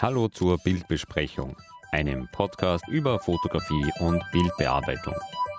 Hallo zur Bildbesprechung, einem Podcast über Fotografie und Bildbearbeitung.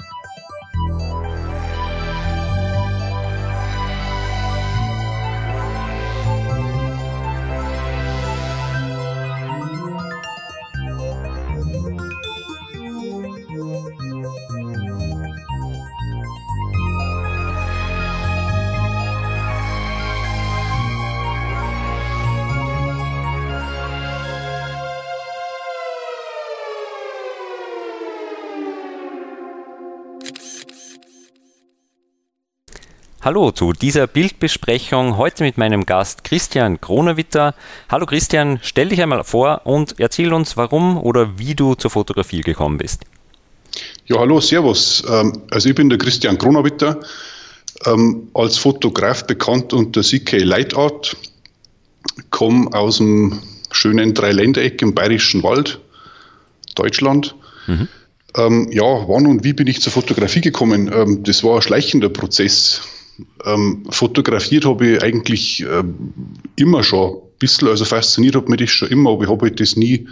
Hallo zu dieser Bildbesprechung, heute mit meinem Gast Christian Kronawitter. Hallo Christian, stell dich einmal vor und erzähl uns, warum oder wie du zur Fotografie gekommen bist. Ja, hallo, servus. Also ich bin der Christian Kronawitter, als Fotograf bekannt unter CK Light Art, komme aus dem schönen Dreiländereck im Bayerischen Wald, Deutschland. Wann und wie bin ich zur Fotografie gekommen? Das war ein schleichender Prozess. Fotografiert habe ich eigentlich immer schon ein bisschen, also fasziniert hat mich das schon immer, aber ich habe das nie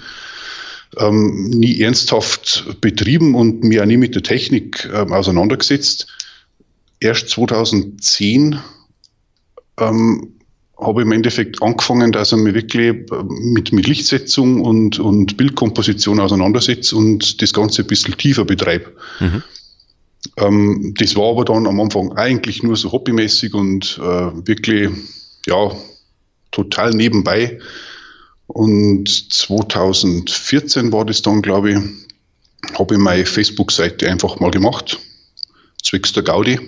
ernsthaft betrieben und mich auch nie mit der Technik auseinandergesetzt. Erst 2010 habe ich im Endeffekt angefangen, dass ich mich wirklich mit Lichtsetzung und Bildkomposition auseinandersetze und das Ganze ein bisschen tiefer betreibe. Das war aber dann am Anfang eigentlich nur so hobbymäßig und wirklich, ja, total nebenbei. Und 2014 war das dann, glaube ich, habe ich meine Facebook-Seite einfach mal gemacht, zwecks der Gaudi.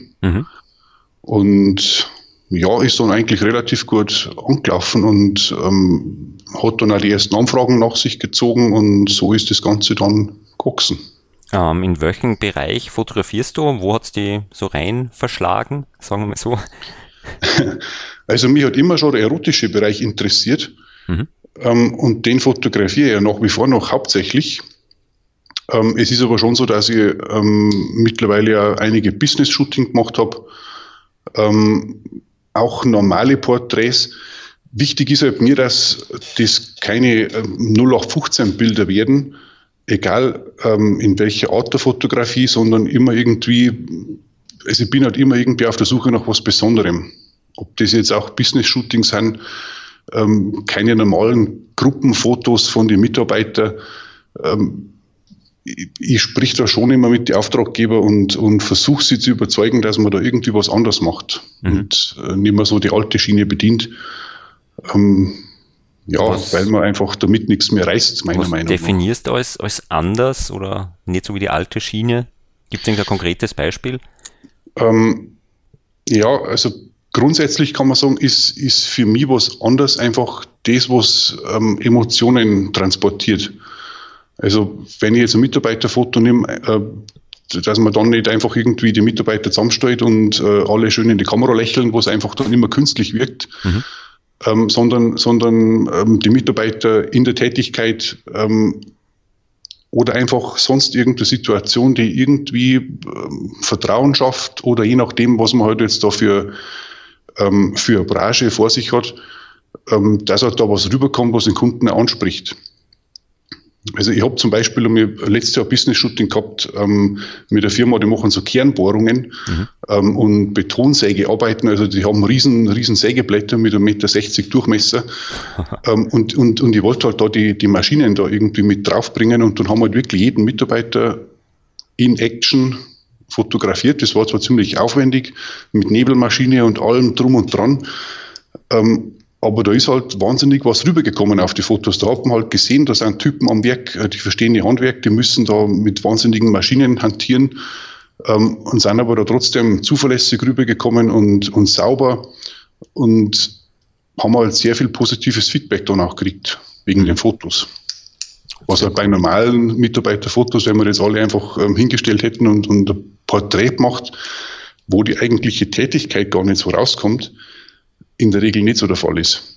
Und ja, ist dann eigentlich relativ gut angelaufen und hat dann auch die ersten Anfragen nach sich gezogen und so ist das Ganze dann gewachsen. In welchem Bereich fotografierst du? Wo hat es die so rein verschlagen, sagen wir mal so? Also mich hat immer schon der erotische Bereich interessiert und den fotografiere ich ja nach wie vor noch hauptsächlich. Es ist aber schon so, dass ich mittlerweile ja einige Business-Shooting gemacht habe, auch normale Porträts. Wichtig ist halt mir, dass das keine 0815-Bilder werden, egal in welcher Art der Fotografie, sondern immer irgendwie, also ich bin halt immer irgendwie auf der Suche nach was Besonderem. Ob das jetzt auch Business-Shootings sind, keine normalen Gruppenfotos von den Mitarbeitern. Ich sprich da schon immer mit den Auftraggeber und versuche sie zu überzeugen, dass man da irgendwie was anderes macht und nicht mehr so die alte Schiene bedient. Weil man einfach damit nichts mehr reißt, meiner Meinung nach. Definierst du als anders oder nicht so wie die alte Schiene? Gibt es ein konkretes Beispiel? Also grundsätzlich kann man sagen, ist für mich was anderes einfach das, was Emotionen transportiert. Also wenn ich jetzt ein Mitarbeiterfoto nehme, dass man dann nicht einfach irgendwie die Mitarbeiter zusammenstellt und alle schön in die Kamera lächeln, wo es einfach dann immer künstlich wirkt, sondern die Mitarbeiter in der Tätigkeit oder einfach sonst irgendeine Situation, die irgendwie Vertrauen schafft oder je nachdem, was man halt jetzt da für eine Branche vor sich hat, dass halt da was rüberkommt, was den Kunden auch anspricht. Also ich habe zum Beispiel letztes Jahr ein Business-Shooting gehabt mit der Firma, die machen so Kernbohrungen und Betonsägearbeiten. Also die haben riesen Sägeblätter mit 1,60 Meter Durchmesser und ich wollte halt da die Maschinen da irgendwie mit draufbringen und dann haben wir halt wirklich jeden Mitarbeiter in Action fotografiert. Das war zwar ziemlich aufwendig mit Nebelmaschine und allem drum und dran, aber da ist halt wahnsinnig was rübergekommen auf die Fotos. Da hat man halt gesehen, da sind Typen am Werk, die verstehen ihr Handwerk, die müssen da mit wahnsinnigen Maschinen hantieren und sind aber da trotzdem zuverlässig rübergekommen und sauber und haben halt sehr viel positives Feedback dann auch gekriegt, wegen den Fotos. Was halt bei normalen Mitarbeiterfotos, wenn wir jetzt alle einfach hingestellt hätten und ein Porträt gemacht, wo die eigentliche Tätigkeit gar nicht so rauskommt, in der Regel nicht so der Fall ist.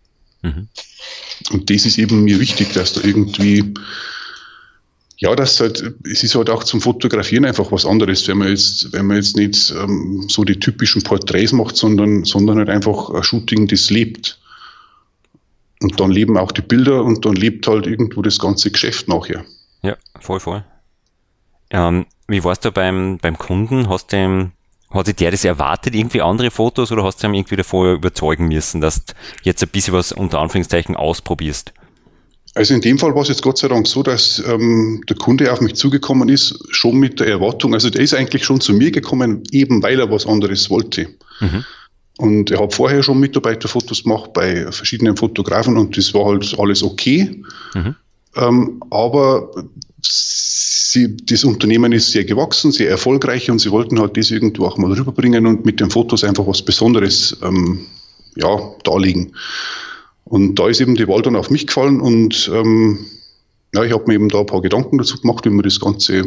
Und das ist eben mir wichtig, dass da irgendwie, es ist halt auch zum Fotografieren einfach was anderes, wenn man jetzt nicht so die typischen Porträts macht, sondern halt einfach ein Shooting, das lebt. Und dann leben auch die Bilder und dann lebt halt irgendwo das ganze Geschäft nachher. Ja, voll. Wie warst du beim Kunden? Hat sich der das erwartet, irgendwie andere Fotos, oder hast du ihm irgendwie davor überzeugen müssen, dass du jetzt ein bisschen was unter Anführungszeichen ausprobierst? Also in dem Fall war es jetzt Gott sei Dank so, dass der Kunde auf mich zugekommen ist, schon mit der Erwartung, also der ist eigentlich schon zu mir gekommen, eben weil er was anderes wollte. Mhm. Und er hat vorher schon Mitarbeiterfotos gemacht bei verschiedenen Fotografen und das war halt alles okay. Mhm. Aber das Unternehmen ist sehr gewachsen, sehr erfolgreich und sie wollten halt das irgendwo auch mal rüberbringen und mit den Fotos einfach was Besonderes darlegen. Und da ist eben die Wahl dann auf mich gefallen und ich habe mir eben da ein paar Gedanken dazu gemacht, wie man das Ganze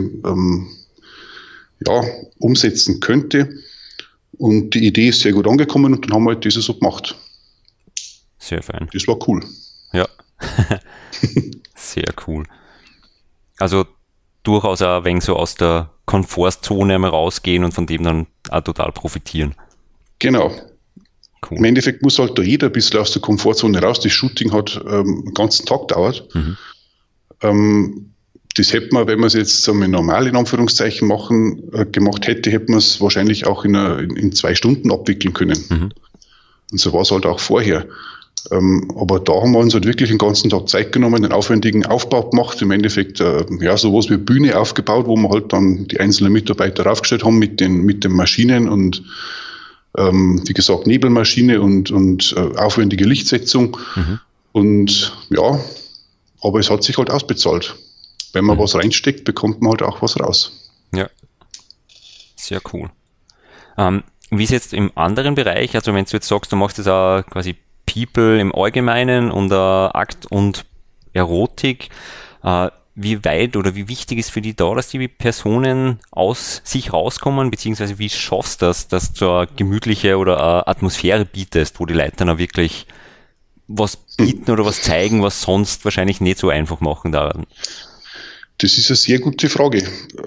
umsetzen könnte. Und die Idee ist sehr gut angekommen und dann haben wir halt das so gemacht. Sehr fein. Das war cool. Ja, sehr cool. Also durchaus auch ein wenig so aus der Komfortzone einmal rausgehen und von dem dann auch total profitieren. Genau. Cool. Im Endeffekt muss halt da jeder ein bisschen aus der Komfortzone raus. Das Shooting hat einen ganzen Tag gedauert. Mhm. Das hätte man, wenn man es jetzt normal in Anführungszeichen gemacht hätte, hätte man es wahrscheinlich auch in 2 Stunden abwickeln können. Mhm. Und so war es halt auch vorher. Aber da haben wir uns halt wirklich den ganzen Tag Zeit genommen, einen aufwendigen Aufbau gemacht, im Endeffekt sowas wie Bühne aufgebaut, wo wir halt dann die einzelnen Mitarbeiter aufgestellt haben mit den Maschinen und wie gesagt Nebelmaschine und aufwendige Lichtsetzung. Mhm. Und ja, aber es hat sich halt ausbezahlt. Wenn man was reinsteckt, bekommt man halt auch was raus. Ja, sehr cool. Wie ist jetzt im anderen Bereich, also wenn du jetzt sagst, du machst jetzt auch quasi People im Allgemeinen und Akt und Erotik, wie weit oder wie wichtig ist für dich da, dass die Personen aus sich rauskommen, beziehungsweise wie schaffst du das, dass du eine gemütliche oder eine Atmosphäre bietest, wo die Leute dann auch wirklich was bieten oder was zeigen, was sonst wahrscheinlich nicht so einfach machen daran? Das ist eine sehr gute Frage.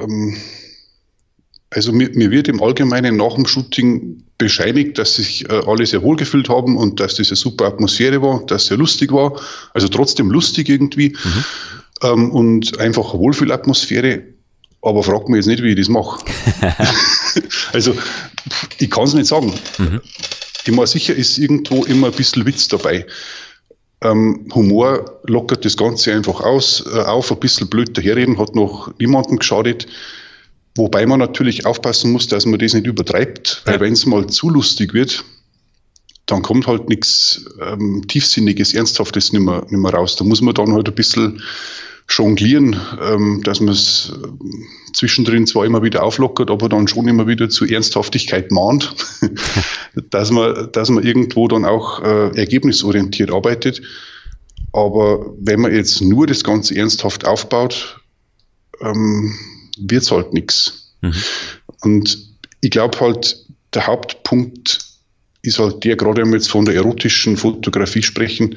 Also mir wird im Allgemeinen nach dem Shooting bescheinigt, dass sich alle sehr wohl gefühlt haben und dass das eine super Atmosphäre war, dass es sehr lustig war, also trotzdem lustig irgendwie und einfach eine Wohlfühlatmosphäre, aber fragt mich jetzt nicht, wie ich das mache. Also ich kann es nicht sagen. Mhm. Ich meine, sicher ist irgendwo immer ein bisschen Witz dabei. Humor lockert das Ganze einfach auf, ein bisschen blöd daherreden hat noch niemandem geschadet. Wobei man natürlich aufpassen muss, dass man das nicht übertreibt, weil wenn es mal zu lustig wird, dann kommt halt nichts Tiefsinniges, Ernsthaftes nicht mehr raus. Da muss man dann halt ein bisschen jonglieren, dass man es zwischendrin zwar immer wieder auflockert, aber dann schon immer wieder zu Ernsthaftigkeit mahnt, dass man irgendwo dann auch ergebnisorientiert arbeitet. Aber wenn man jetzt nur das Ganze ernsthaft aufbaut, wird es halt nichts. Mhm. Und ich glaube halt, der Hauptpunkt ist halt der, gerade wenn wir jetzt von der erotischen Fotografie sprechen,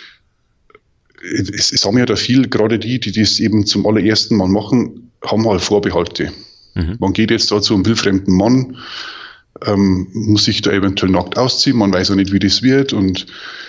es haben ja da viel, gerade die das eben zum allerersten Mal machen, haben halt Vorbehalte. Mhm. Man geht jetzt da zu einem wildfremden Mann, muss sich da eventuell nackt ausziehen, man weiß ja nicht, wie das wird und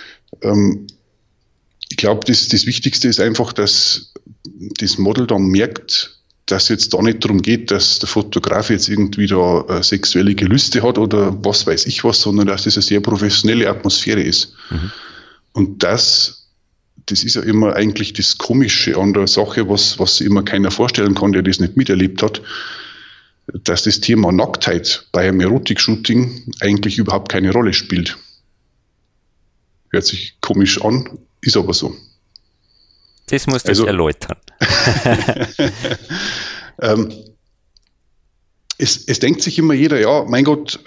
ich glaube, das Wichtigste ist einfach, dass das Model dann merkt, dass es jetzt da nicht darum geht, dass der Fotograf jetzt irgendwie da sexuelle Gelüste hat oder was weiß ich was, sondern dass das eine sehr professionelle Atmosphäre ist. Mhm. Und das ist ja immer eigentlich das Komische an der Sache, was sich immer keiner vorstellen kann, der das nicht miterlebt hat, dass das Thema Nacktheit bei einem Erotik-Shooting eigentlich überhaupt keine Rolle spielt. Hört sich komisch an, ist aber so. Das musst du erläutern. Es denkt sich immer jeder, ja, mein Gott,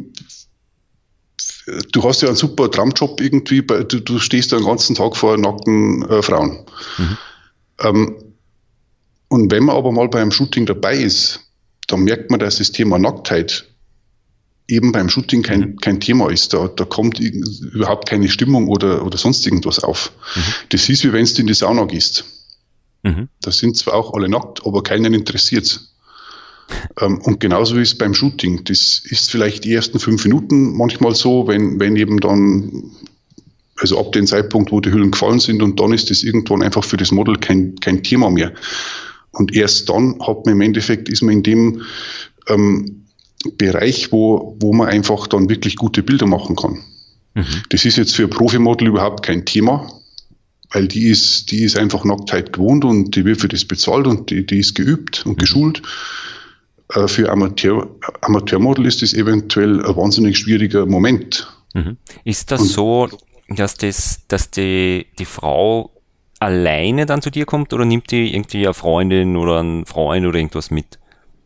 du hast ja einen super Traumjob irgendwie, du stehst ja den ganzen Tag vor nackten Frauen. Mhm. Und wenn man aber mal bei einem Shooting dabei ist, dann merkt man, dass das Thema Nacktheit eben beim Shooting kein Thema ist. Da kommt überhaupt keine Stimmung oder sonst irgendwas auf. Mhm. Das ist, wie wenn du in die Sauna gehst. Mhm. Da sind zwar auch alle nackt, aber keinen interessiert. Und genauso ist es beim Shooting. Das ist vielleicht die ersten 5 Minuten manchmal so, wenn eben dann Also ab dem Zeitpunkt, wo die Hüllen gefallen sind, und dann ist das irgendwann einfach für das Model kein Thema mehr. Und erst dann ist man in dem Bereich, wo man einfach dann wirklich gute Bilder machen kann. Mhm. Das ist jetzt für ein Profimodel überhaupt kein Thema, weil die ist einfach Nacktheit gewohnt und die wird für das bezahlt und die ist geübt und geschult. Für Amateurmodel ist das eventuell ein wahnsinnig schwieriger Moment. Mhm. Ist das so, dass die Frau alleine dann zu dir kommt oder nimmt die irgendwie eine Freundin oder einen Freund oder irgendwas mit?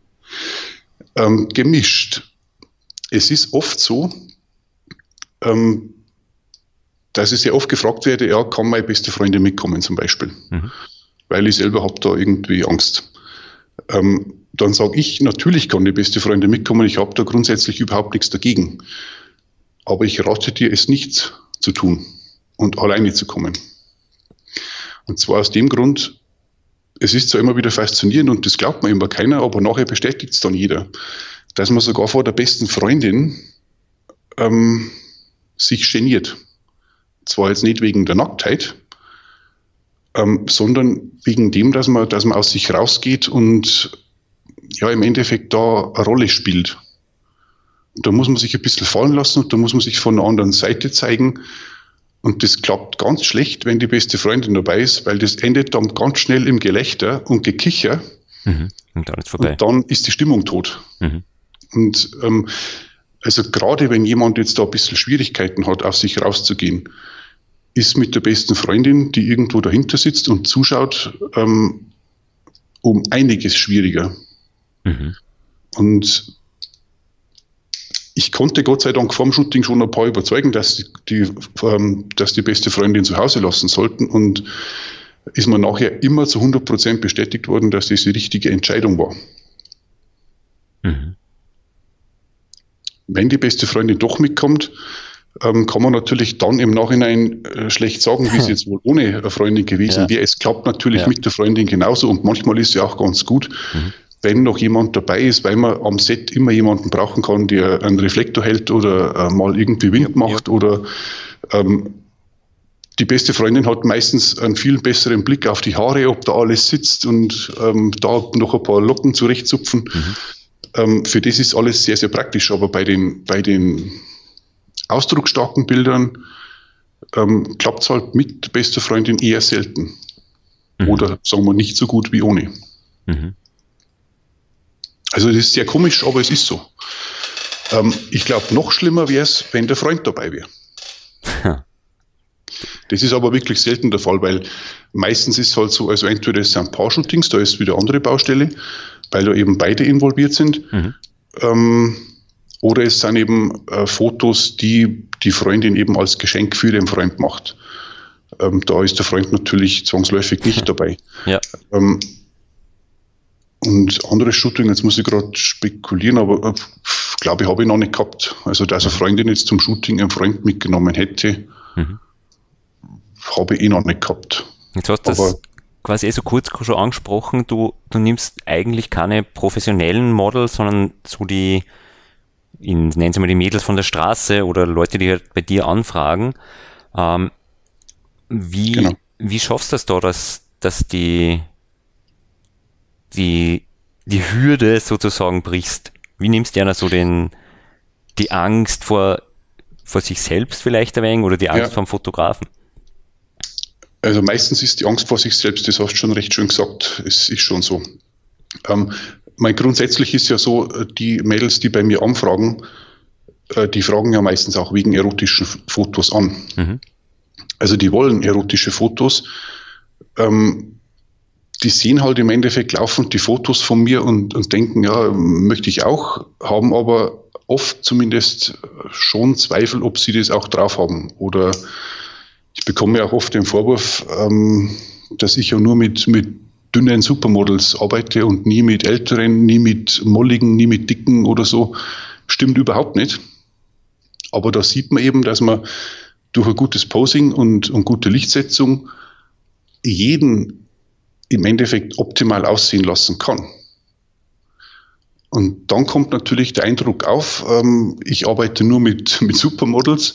Gemischt. Es ist oft so, dass ich sehr oft gefragt werde, ja, kann meine beste Freundin mitkommen zum Beispiel, weil ich selber habe da irgendwie Angst. Dann sage ich, natürlich kann die beste Freundin mitkommen, ich habe da grundsätzlich überhaupt nichts dagegen. Aber ich rate dir, es nicht zu tun und alleine zu kommen. Und zwar aus dem Grund, es ist zwar immer wieder faszinierend und das glaubt mir immer keiner, aber nachher bestätigt es dann jeder, dass man sogar vor der besten Freundin sich geniert. Zwar jetzt nicht wegen der Nacktheit, sondern wegen dem, dass man aus sich rausgeht und ja im Endeffekt da eine Rolle spielt. Und da muss man sich ein bisschen fallen lassen und da muss man sich von einer anderen Seite zeigen. Und das klappt ganz schlecht, wenn die beste Freundin dabei ist, weil das endet dann ganz schnell im Gelächter und Gekicher. Mhm. Und dann ist vorbei. Und dann ist die Stimmung tot. Mhm. Und also gerade wenn jemand jetzt da ein bisschen Schwierigkeiten hat, aus sich rauszugehen, ist mit der besten Freundin, die irgendwo dahinter sitzt und zuschaut, um einiges schwieriger. Mhm. Und ich konnte Gott sei Dank vor dem Shooting schon ein paar überzeugen, dass die beste Freundin zu Hause lassen sollten, und ist mir nachher immer zu 100% bestätigt worden, dass das die richtige Entscheidung war. Mhm. Wenn die beste Freundin doch mitkommt, kann man natürlich dann im Nachhinein schlecht sagen, wie es jetzt wohl ohne eine Freundin gewesen wäre. Es klappt natürlich mit der Freundin genauso und manchmal ist es ja auch ganz gut, wenn noch jemand dabei ist, weil man am Set immer jemanden brauchen kann, der einen Reflektor hält oder mal irgendwie Wind macht oder die beste Freundin hat meistens einen viel besseren Blick auf die Haare, ob da alles sitzt und da noch ein paar Locken zurechtzupfen. Für das ist alles sehr, sehr praktisch, aber bei den ausdrucksstarken Bildern klappt es halt mit bester Freundin eher selten. Oder sagen wir nicht so gut wie ohne. Also das ist sehr komisch, aber es ist so. Ich glaube, noch schlimmer wäre es, wenn der Freund dabei wäre. Das ist aber wirklich selten der Fall, weil meistens ist es halt so, also entweder es sind Paar-Shootings, da ist wieder andere Baustelle, weil da eben beide involviert sind. Oder es sind eben Fotos, die die Freundin eben als Geschenk für den Freund macht. Da ist der Freund natürlich zwangsläufig nicht dabei. Ja. Und andere Shooting, jetzt muss ich gerade spekulieren, aber glaube ich, habe ich noch nicht gehabt. Also, dass eine Freundin jetzt zum Shooting einen Freund mitgenommen hätte, habe ich noch nicht gehabt. Jetzt hast du das quasi so kurz schon angesprochen, du nimmst eigentlich keine professionellen Models, sondern so ich nenne sie mal die Mädels von der Straße oder Leute, die halt bei dir anfragen. Wie schaffst du das da, dass die Hürde sozusagen brichst? Wie nimmst du einer so die Angst vor sich selbst vielleicht ein wenig oder die Angst vor dem Fotografen? Also meistens ist die Angst vor sich selbst, das hast du schon recht schön gesagt, es ist schon so. Grundsätzlich ist ja so, die Mädels, die bei mir anfragen, die fragen ja meistens auch wegen erotischen Fotos an. Also die wollen erotische Fotos. Die sehen halt im Endeffekt laufend die Fotos von mir und denken, ja, möchte ich auch, haben aber oft zumindest schon Zweifel, ob sie das auch drauf haben. Oder ich bekomme ja auch oft den Vorwurf, dass ich ja nur mit dünnen Supermodels arbeite und nie mit älteren, nie mit molligen, nie mit dicken oder so. Stimmt überhaupt nicht. Aber da sieht man eben, dass man durch ein gutes Posing und gute Lichtsetzung jeden im Endeffekt optimal aussehen lassen kann. Und dann kommt natürlich der Eindruck auf, ich arbeite nur mit Supermodels.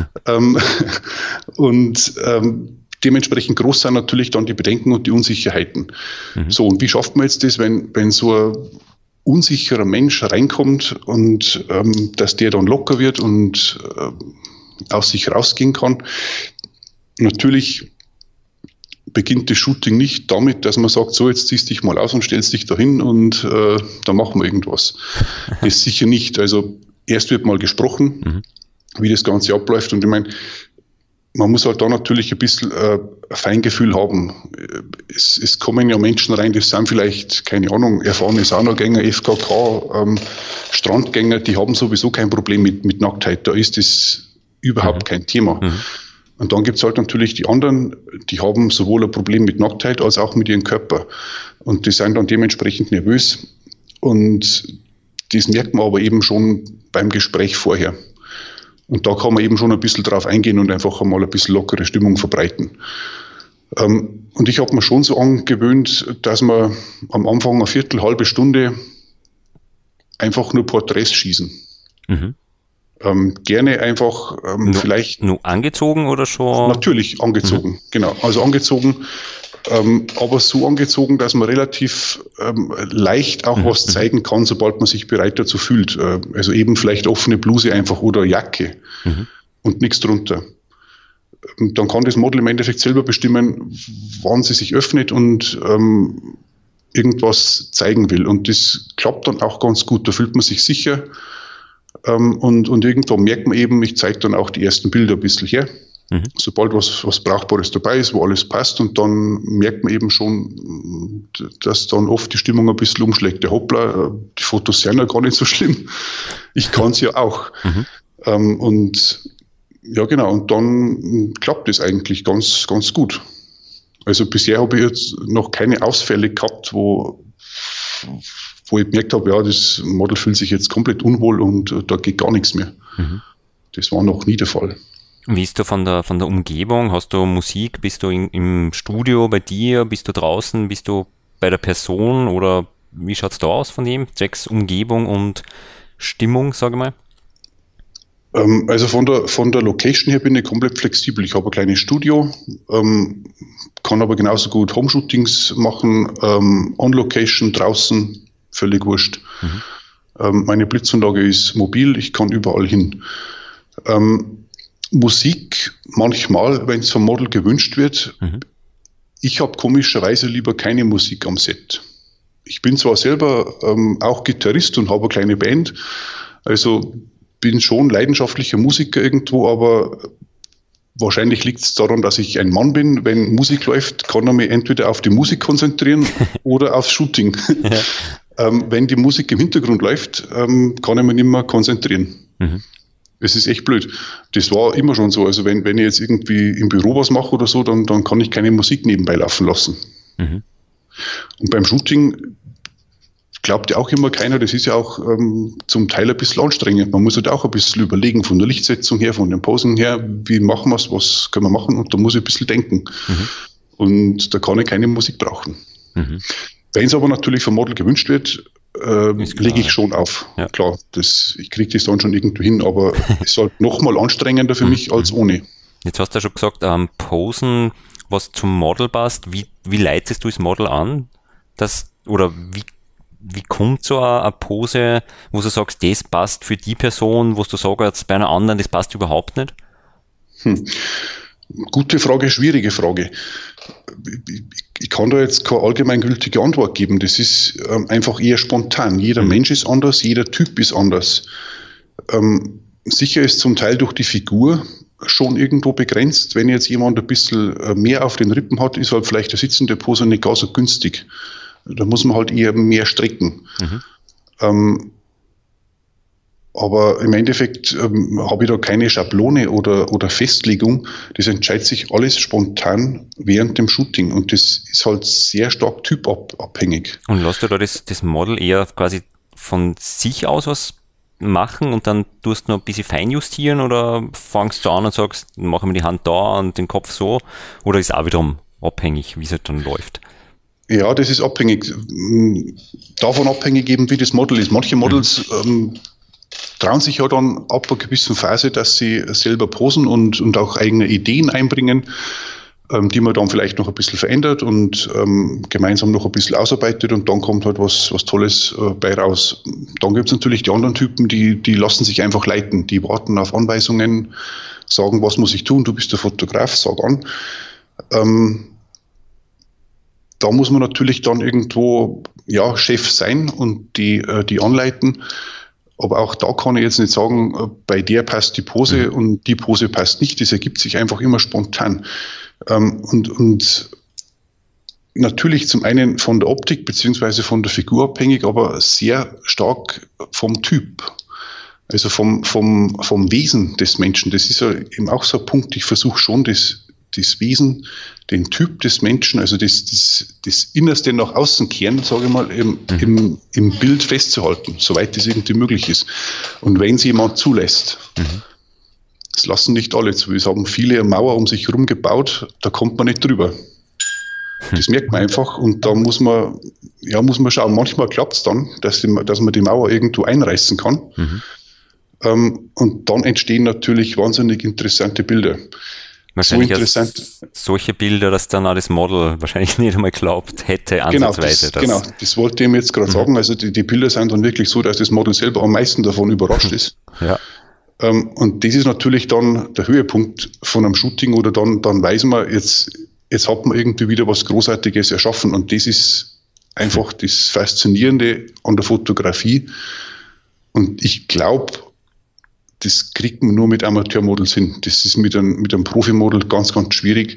Und dementsprechend groß sind natürlich dann die Bedenken und die Unsicherheiten. So, und wie schafft man jetzt das, wenn so ein unsicherer Mensch reinkommt und dass der dann locker wird und aus sich rausgehen kann? Natürlich beginnt das Shooting nicht damit, dass man sagt, so, jetzt ziehst dich mal aus und stellst dich da hin und da machen wir irgendwas. Das sicher nicht. Also erst wird mal gesprochen, wie das Ganze abläuft, und ich meine, man muss halt da natürlich ein bisschen ein Feingefühl haben. Es kommen ja Menschen rein, das sind vielleicht, keine Ahnung, erfahrene Saunagänger, FKK, Strandgänger, die haben sowieso kein Problem mit Nacktheit. Da ist das überhaupt kein Thema. Und dann gibt es halt natürlich die anderen, die haben sowohl ein Problem mit Nacktheit als auch mit ihrem Körper. Und die sind dann dementsprechend nervös. Und das merkt man aber eben schon beim Gespräch vorher. Und da kann man eben schon ein bisschen drauf eingehen und einfach einmal ein bisschen lockere Stimmung verbreiten. Und ich habe mir schon so angewöhnt, dass wir am Anfang eine halbe Stunde einfach nur Porträts schießen. Gerne einfach vielleicht... Nur angezogen oder schon? Natürlich angezogen, genau. Also angezogen, aber so angezogen, dass man relativ leicht auch was zeigen kann, sobald man sich bereit dazu fühlt. Also eben vielleicht offene Bluse einfach oder Jacke und nichts drunter. Dann kann das Model im Endeffekt selber bestimmen, wann sie sich öffnet und irgendwas zeigen will. Und das klappt dann auch ganz gut. Da fühlt man sich sicher. Und irgendwann merkt man eben, ich zeige dann auch die ersten Bilder ein bisschen her. Sobald was Brauchbares dabei ist, wo alles passt, und dann merkt man eben schon, dass dann oft die Stimmung ein bisschen umschlägt. Der Hoppla, die Fotos sind ja gar nicht so schlimm. Ich kann es ja auch. Und ja, genau, und dann klappt es eigentlich ganz, ganz gut. Also bisher habe ich jetzt noch keine Ausfälle gehabt, wo ich gemerkt habe, ja, das Model fühlt sich jetzt komplett unwohl und da geht gar nichts mehr. Das war noch nie der Fall. Wie ist du von der Umgebung? Hast du Musik? Bist du im Studio bei dir? Bist du draußen? Bist du bei der Person? Oder wie schaut es da aus von dem? Zwecks Umgebung und Stimmung, sage ich mal? Also von der Location her bin ich komplett flexibel. Ich habe ein kleines Studio, kann aber genauso gut Home-Shootings machen, on-Location, draußen, völlig wurscht. Meine Blitzanlage ist mobil, ich kann überall hin. Musik manchmal, wenn es vom Model gewünscht wird. Ich habe komischerweise lieber keine Musik am Set. Ich bin zwar selber auch Gitarrist und habe eine kleine Band, also bin schon leidenschaftlicher Musiker irgendwo, aber wahrscheinlich liegt es daran, dass ich ein Mann bin. Wenn Musik läuft, kann er mich entweder auf die Musik konzentrieren oder aufs Shooting. Wenn die Musik im Hintergrund läuft, kann ich mich nicht mehr konzentrieren. Es ist echt blöd. Das war immer schon so. Also wenn ich jetzt irgendwie im Büro was mache oder so, dann kann ich keine Musik nebenbei laufen lassen. Und beim Shooting glaubt ja auch immer keiner, das ist ja auch zum Teil ein bisschen anstrengend. Man muss halt auch ein bisschen überlegen, von der Lichtsetzung her, von den Posen her, wie machen wir es, was können wir machen, und da muss ich ein bisschen denken. Und da kann ich keine Musik brauchen. Wenn es aber natürlich vom Model gewünscht wird, lege ich schon auf. Ja. Klar, ich kriege das dann schon irgendwie hin, aber es ist halt nochmal anstrengender für mich als ohne. Jetzt hast du ja schon gesagt, Posen, was zum Model passt. Wie leitest du das Model an? Wie kommt so eine Pose, wo du sagst, das passt für die Person, wo du sagst, bei einer anderen, das passt überhaupt nicht? Gute Frage, schwierige Frage. Ich kann da jetzt keine allgemeingültige Antwort geben. Das ist einfach eher spontan. Jeder Mensch ist anders, jeder Typ ist anders. Sicher ist zum Teil durch die Figur schon irgendwo begrenzt. Wenn jetzt jemand ein bisschen mehr auf den Rippen hat, ist halt vielleicht der sitzende Pose nicht gar so günstig. Da muss man halt eher mehr strecken. Aber im Endeffekt habe ich da keine Schablone oder Festlegung. Das entscheidet sich alles spontan während dem Shooting. Und das ist halt sehr stark typabhängig. Und lässt du da das Model eher quasi von sich aus was machen und dann tust du noch ein bisschen feinjustieren, oder fangst du an und sagst, machen wir die Hand da und den Kopf so? Oder ist auch wiederum abhängig, wie es halt dann läuft? Ja, das ist abhängig, davon abhängig eben, wie das Model ist. Manche Models trauen sich ja dann ab einer gewissen Phase, dass sie selber posen und auch eigene Ideen einbringen, die man dann vielleicht noch ein bisschen verändert und gemeinsam noch ein bisschen ausarbeitet und dann kommt halt was Tolles bei raus. Dann gibt es natürlich die anderen Typen, die lassen sich einfach leiten, die warten auf Anweisungen, sagen, was muss ich tun, du bist der Fotograf, sag an. Da muss man natürlich dann irgendwo Chef sein und die anleiten. Aber auch da kann ich jetzt nicht sagen, bei der passt die Pose und die Pose passt nicht. Das ergibt sich einfach immer spontan. Und natürlich zum einen von der Optik beziehungsweise von der Figur abhängig, aber sehr stark vom Typ. Also vom Wesen des Menschen. Das ist ja eben auch so ein Punkt. Ich versuche schon das Wesen, den Typ des Menschen, also das Innerste nach außen kehren, sage ich mal, im Bild festzuhalten, soweit das irgendwie möglich ist. Und wenn es jemand zulässt, das lassen nicht alle zu. Es haben viele eine Mauer um sich herum gebaut, da kommt man nicht drüber. Das merkt man einfach und da muss man schauen. Manchmal klappt es dann, dass man die Mauer irgendwo einreißen kann. Und dann entstehen natürlich wahnsinnig interessante Bilder. Wahrscheinlich so solche Bilder, dass dann auch das Model wahrscheinlich nicht einmal glaubt hätte, ansatzweise. Genau, das wollte ich ihm jetzt gerade sagen. Also die Bilder sind dann wirklich so, dass das Model selber am meisten davon überrascht ist. Ja. Und das ist natürlich dann der Höhepunkt von einem Shooting oder dann weiß man, jetzt hat man irgendwie wieder was Großartiges erschaffen und das ist einfach das Faszinierende an der Fotografie. Und ich glaube, das kriegt man nur mit Amateurmodels hin. Das ist mit einem Profimodel ganz, ganz schwierig.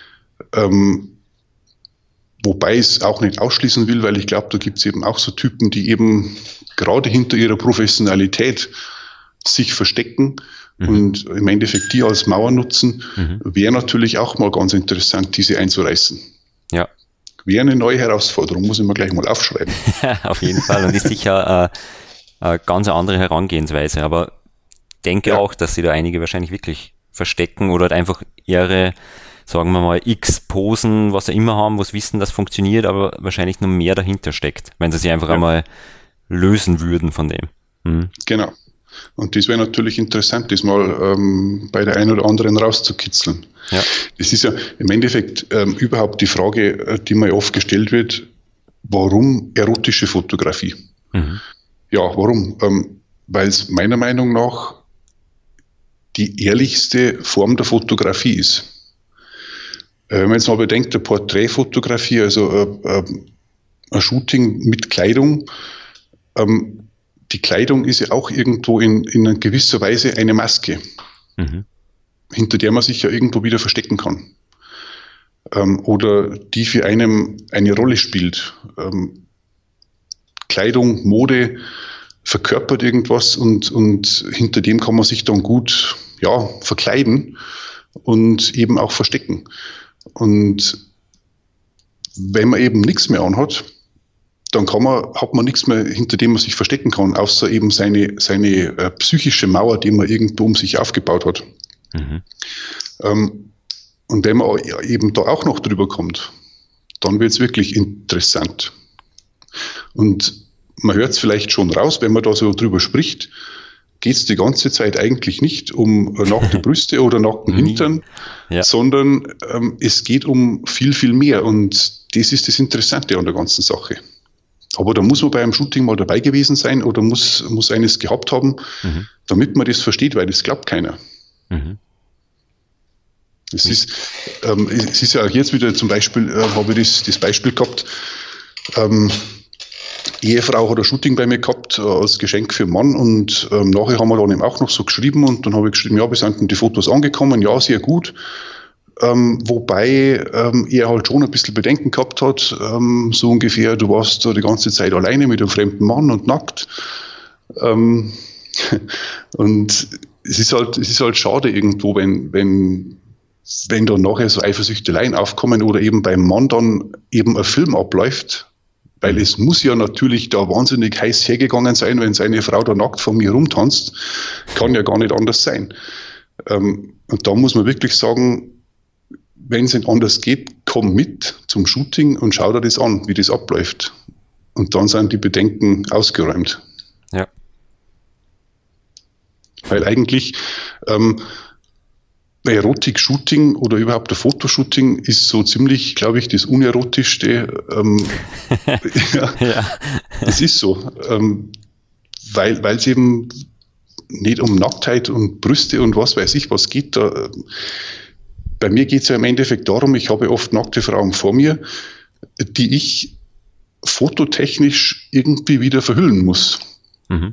Wobei ich es auch nicht ausschließen will, weil ich glaube, da gibt es eben auch so Typen, die eben gerade hinter ihrer Professionalität sich verstecken und im Endeffekt die als Mauer nutzen. Wäre natürlich auch mal ganz interessant, diese einzureißen. Ja. Wäre eine neue Herausforderung, muss ich mir gleich mal aufschreiben. Auf jeden Fall und ist sicher eine ganz andere Herangehensweise, aber denke auch, dass sie da einige wahrscheinlich wirklich verstecken oder halt einfach ihre, sagen wir mal, X-Posen, was sie immer haben, was wissen, das funktioniert, aber wahrscheinlich noch mehr dahinter steckt, wenn sie sich einfach einmal lösen würden von dem. Genau. Und das wäre natürlich interessant, das mal bei der einen oder anderen rauszukitzeln. Ja. Das ist ja im Endeffekt überhaupt die Frage, die mir oft gestellt wird, warum erotische Fotografie? Ja, warum? Weil es meiner Meinung nach die ehrlichste Form der Fotografie ist. Wenn man jetzt mal bedenkt, eine Porträtfotografie, also ein Shooting mit Kleidung, die Kleidung ist ja auch irgendwo in einer gewisser Weise eine Maske, hinter der man sich ja irgendwo wieder verstecken kann. Oder die für einen eine Rolle spielt. Kleidung, Mode verkörpert irgendwas und hinter dem kann man sich dann gut verkleiden und eben auch verstecken. Und wenn man eben nichts mehr anhat, dann hat man nichts mehr, hinter dem man sich verstecken kann, außer eben seine psychische Mauer, die man irgendwo um sich aufgebaut hat. Und wenn man eben da auch noch drüber kommt, dann wird es wirklich interessant. Und man hört es vielleicht schon raus, wenn man da so drüber spricht, geht es die ganze Zeit eigentlich nicht um nackte Brüste oder nackten Hintern, sondern es geht um viel, viel mehr. Und das ist das Interessante an der ganzen Sache. Aber da muss man bei einem Shooting mal dabei gewesen sein oder muss eines gehabt haben, damit man das versteht, weil das glaubt keiner. Es ist ja auch jetzt wieder zum Beispiel, habe ich das Beispiel gehabt, Ehefrau hat ein Shooting bei mir gehabt als Geschenk für den Mann und nachher haben wir dann eben auch noch so geschrieben und dann habe ich geschrieben, ja, wie sind denn die Fotos angekommen? Ja, sehr gut. Wobei er halt schon ein bisschen Bedenken gehabt hat, so ungefähr, du warst da die ganze Zeit alleine mit einem fremden Mann und nackt. Und es ist halt schade irgendwo, wenn dann nachher so Eifersüchteleien aufkommen oder eben beim Mann dann eben ein Film abläuft, weil es muss ja natürlich da wahnsinnig heiß hergegangen sein, wenn seine Frau da nackt von mir rumtanzt. Kann ja gar nicht anders sein. Und da muss man wirklich sagen, wenn es nicht anders geht, komm mit zum Shooting und schau dir das an, wie das abläuft. Und dann sind die Bedenken ausgeräumt. Ja. Weil eigentlich Erotik-Shooting oder überhaupt ein Fotoshooting ist so ziemlich, glaube ich, das unerotischste. Ja, das ist so. Weil es eben nicht um Nacktheit und Brüste und was weiß ich was geht. Bei mir geht es ja im Endeffekt darum, ich habe oft nackte Frauen vor mir, die ich fototechnisch irgendwie wieder verhüllen muss. Mhm.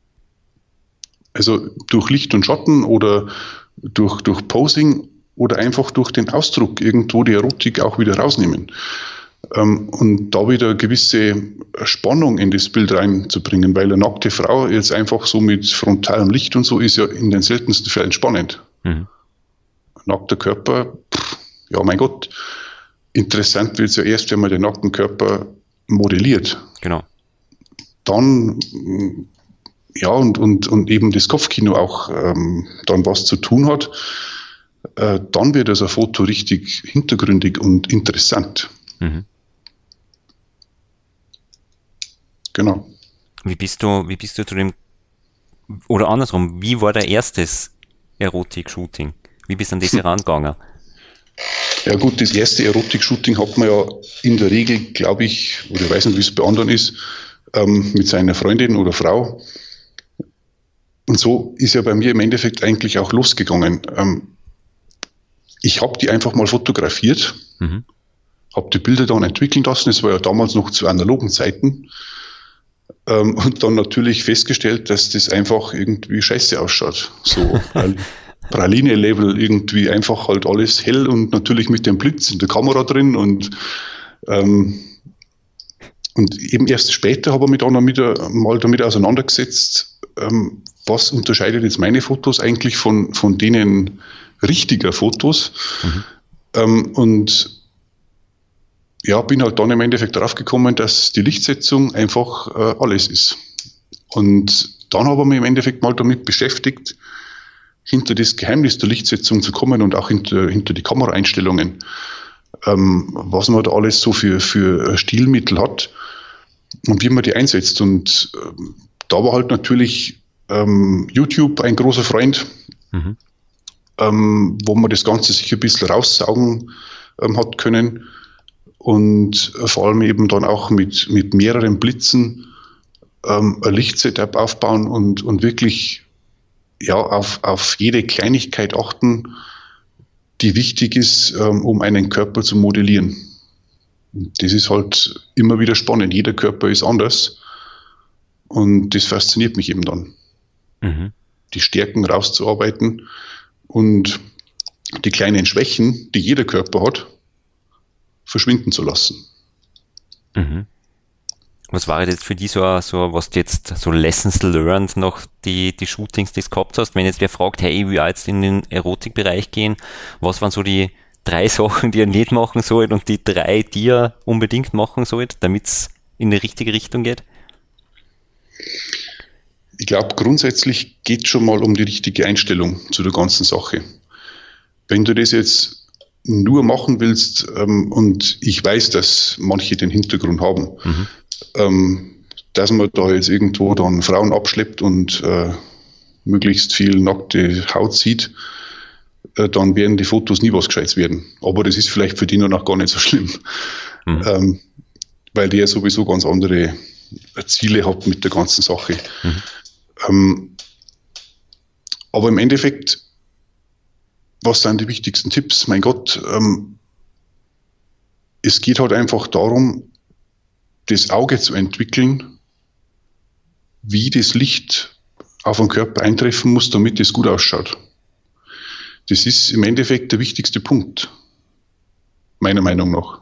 Also durch Licht und Schatten oder durch Posing oder einfach durch den Ausdruck irgendwo die Erotik auch wieder rausnehmen. Und da wieder eine gewisse Spannung in das Bild reinzubringen, weil eine nackte Frau jetzt einfach so mit frontalem Licht und so ist ja in den seltensten Fällen spannend. Mhm. Nackter Körper, ja mein Gott, interessant wird es ja erst, wenn man den nackten Körper modelliert. Genau. Dann, ja, und eben das Kopfkino auch dann was zu tun hat, dann wird also ein Foto richtig hintergründig und interessant. Mhm. Genau. Wie bist du zu dem, oder andersrum, wie war dein erstes Erotik-Shooting? Wie bist du an das herangegangen? Ja gut, das erste Erotik-Shooting hat man ja in der Regel, glaube ich, oder ich weiß nicht, wie es bei anderen ist, mit seiner Freundin oder Frau. Und so ist ja bei mir im Endeffekt eigentlich auch losgegangen. Ich habe die einfach mal fotografiert, habe die Bilder dann entwickeln lassen. Das war ja damals noch zu analogen Zeiten. Und dann natürlich festgestellt, dass das einfach irgendwie scheiße ausschaut. So Praline-Level irgendwie einfach halt alles hell und natürlich mit dem Blitz in der Kamera drin und eben erst später habe ich mich dann mal damit auseinandergesetzt, was unterscheidet jetzt meine Fotos eigentlich von denen richtiger Fotos. Und ja, bin halt dann im Endeffekt drauf gekommen, dass die Lichtsetzung einfach alles ist. Und dann habe ich mich im Endeffekt mal damit beschäftigt, hinter das Geheimnis der Lichtsetzung zu kommen und auch hinter die Kameraeinstellungen, was man da alles so für Stilmittel hat und wie man die einsetzt. Und da war halt natürlich YouTube ein großer Freund, wo man das Ganze sich ein bisschen raussaugen hat können und vor allem eben dann auch mit mehreren Blitzen ein Lichtsetup aufbauen und wirklich ja, auf jede Kleinigkeit achten, die wichtig ist, um einen Körper zu modellieren. Und das ist halt immer wieder spannend. Jeder Körper ist anders und das fasziniert mich eben dann. Die Stärken rauszuarbeiten und die kleinen Schwächen, die jeder Körper hat, verschwinden zu lassen. Was war jetzt für dich so was du jetzt so Lessons learned noch die Shootings, die du gehabt hast? Wenn jetzt wer fragt, hey, ich will jetzt in den Erotikbereich gehen, was waren so die 3 Sachen, die ihr nicht machen sollt und die 3, die ihr unbedingt machen sollt, damit es in die richtige Richtung geht? Ich glaube, grundsätzlich geht es schon mal um die richtige Einstellung zu der ganzen Sache. Wenn du das jetzt nur machen willst, und ich weiß, dass manche den Hintergrund haben, dass man da jetzt irgendwo dann Frauen abschleppt und möglichst viel nackte Haut sieht, dann werden die Fotos nie was Gescheites werden. Aber das ist vielleicht für die noch gar nicht so schlimm, weil die ja sowieso ganz andere Ziele hat mit der ganzen Sache. Aber im Endeffekt, was sind die wichtigsten Tipps? Mein Gott, es geht halt einfach darum, das Auge zu entwickeln, wie das Licht auf den Körper eintreffen muss, damit es gut ausschaut. Das ist im Endeffekt der wichtigste Punkt, meiner Meinung nach.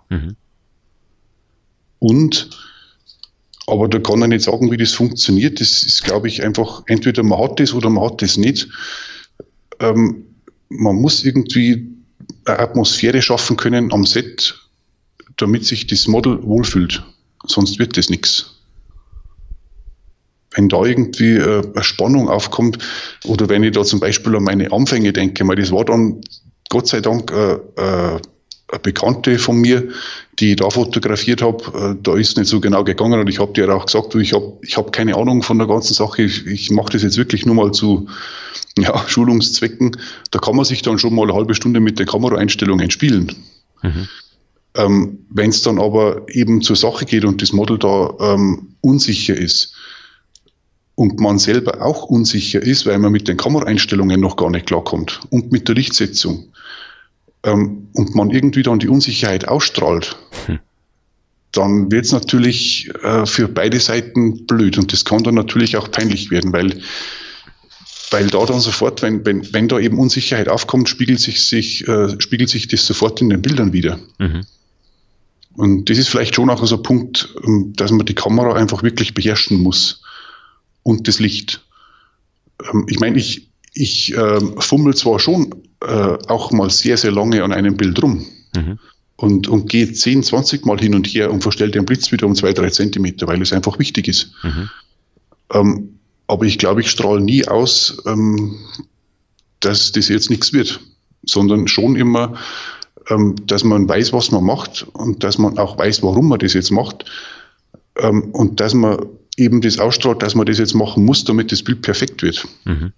Aber da kann man nicht sagen, wie das funktioniert. Das ist, glaube ich, einfach, entweder man hat das oder man hat das nicht. Man muss irgendwie eine Atmosphäre schaffen können am Set, damit sich das Model wohlfühlt. Sonst wird das nichts. Wenn da irgendwie eine Spannung aufkommt, oder wenn ich da zum Beispiel an meine Anfänge denke, weil das war dann Gott sei Dank eine eine Bekannte von mir, die ich da fotografiert habe, da ist nicht so genau gegangen und ich habe dir auch gesagt, ich hab keine Ahnung von der ganzen Sache, ich mache das jetzt wirklich nur mal zu Schulungszwecken. Da kann man sich dann schon mal eine halbe Stunde mit den Kameraeinstellungen spielen. Mhm. Wenn es dann aber eben zur Sache geht und das Model da unsicher ist und man selber auch unsicher ist, weil man mit den Kameraeinstellungen noch gar nicht klarkommt und mit der Lichtsetzung, und man irgendwie dann die Unsicherheit ausstrahlt, dann wird es natürlich für beide Seiten blöd und das kann dann natürlich auch peinlich werden, weil da dann sofort, wenn da eben Unsicherheit aufkommt, spiegelt sich das sofort in den Bildern wieder. Mhm. Und das ist vielleicht schon auch so ein Punkt, dass man die Kamera einfach wirklich beherrschen muss und das Licht. Ich meine, ich fummel zwar schon auch mal sehr, sehr lange an einem Bild rum und gehe 10, 20 Mal hin und her und verstelle den Blitz wieder um 2, 3 Zentimeter, weil es einfach wichtig ist. Aber ich glaube, ich strahle nie aus, dass das jetzt nichts wird, sondern schon immer, dass man weiß, was man macht und dass man auch weiß, warum man das jetzt macht und dass man eben das ausstrahlt, dass man das jetzt machen muss, damit das Bild perfekt wird. Mhm.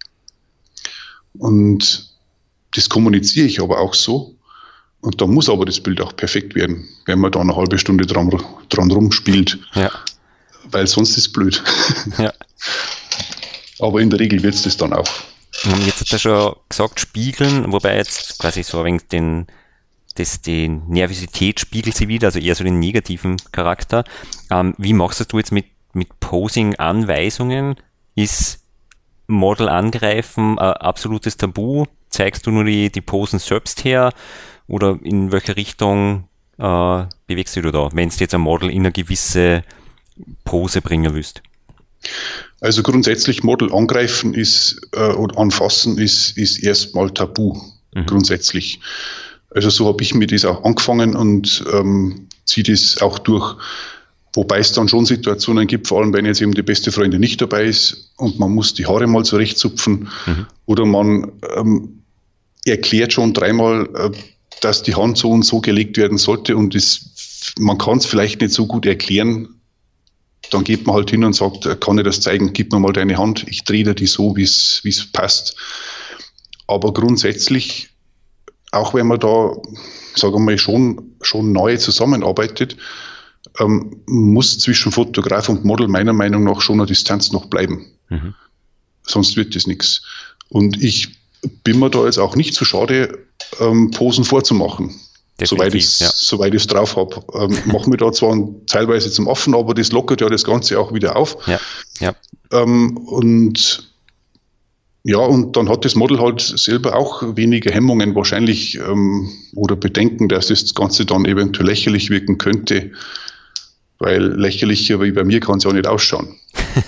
Und das kommuniziere ich aber auch so. Und da muss aber das Bild auch perfekt werden, wenn man da eine halbe Stunde dran rumspielt. Ja. Weil sonst ist es blöd. Ja. Aber in der Regel wird es das dann auch. Jetzt hat er schon gesagt, spiegeln, wobei jetzt quasi so ein wenig die Nervosität spiegelt sie wieder, also eher so den negativen Charakter. Wie machst du jetzt mit Posing-Anweisungen? Ist Model angreifen absolutes Tabu? Zeigst du nur die Posen selbst her? Oder in welche Richtung bewegst du da, wenn du jetzt ein Model in eine gewisse Pose bringen willst? Also grundsätzlich Model angreifen oder anfassen ist erstmal tabu, grundsätzlich. Also so habe ich mir das auch angefangen und ziehe das auch durch. Wobei es dann schon Situationen gibt, vor allem wenn jetzt eben die beste Freundin nicht dabei ist und man muss die Haare mal zurechtzupfen oder man erklärt schon dreimal, dass die Hand so und so gelegt werden sollte und man kann es vielleicht nicht so gut erklären, dann geht man halt hin und sagt, kann ich das zeigen, gib mir mal deine Hand, ich drehe dir die so, wie es passt. Aber grundsätzlich, auch wenn man da, sagen wir mal, schon neu zusammenarbeitet, muss zwischen Fotograf und Model meiner Meinung nach schon eine Distanz noch bleiben. Sonst wird das nichts. Und ich bin mir da jetzt auch nicht so schade, Posen vorzumachen. Soweit ich es drauf habe. Machen wir da zwar teilweise zum Affen, aber das lockert ja das Ganze auch wieder auf. Ja. Und dann hat das Model halt selber auch weniger Hemmungen wahrscheinlich oder Bedenken, dass das Ganze dann eventuell lächerlich wirken könnte, weil lächerlicher wie bei mir kann es ja nicht ausschauen.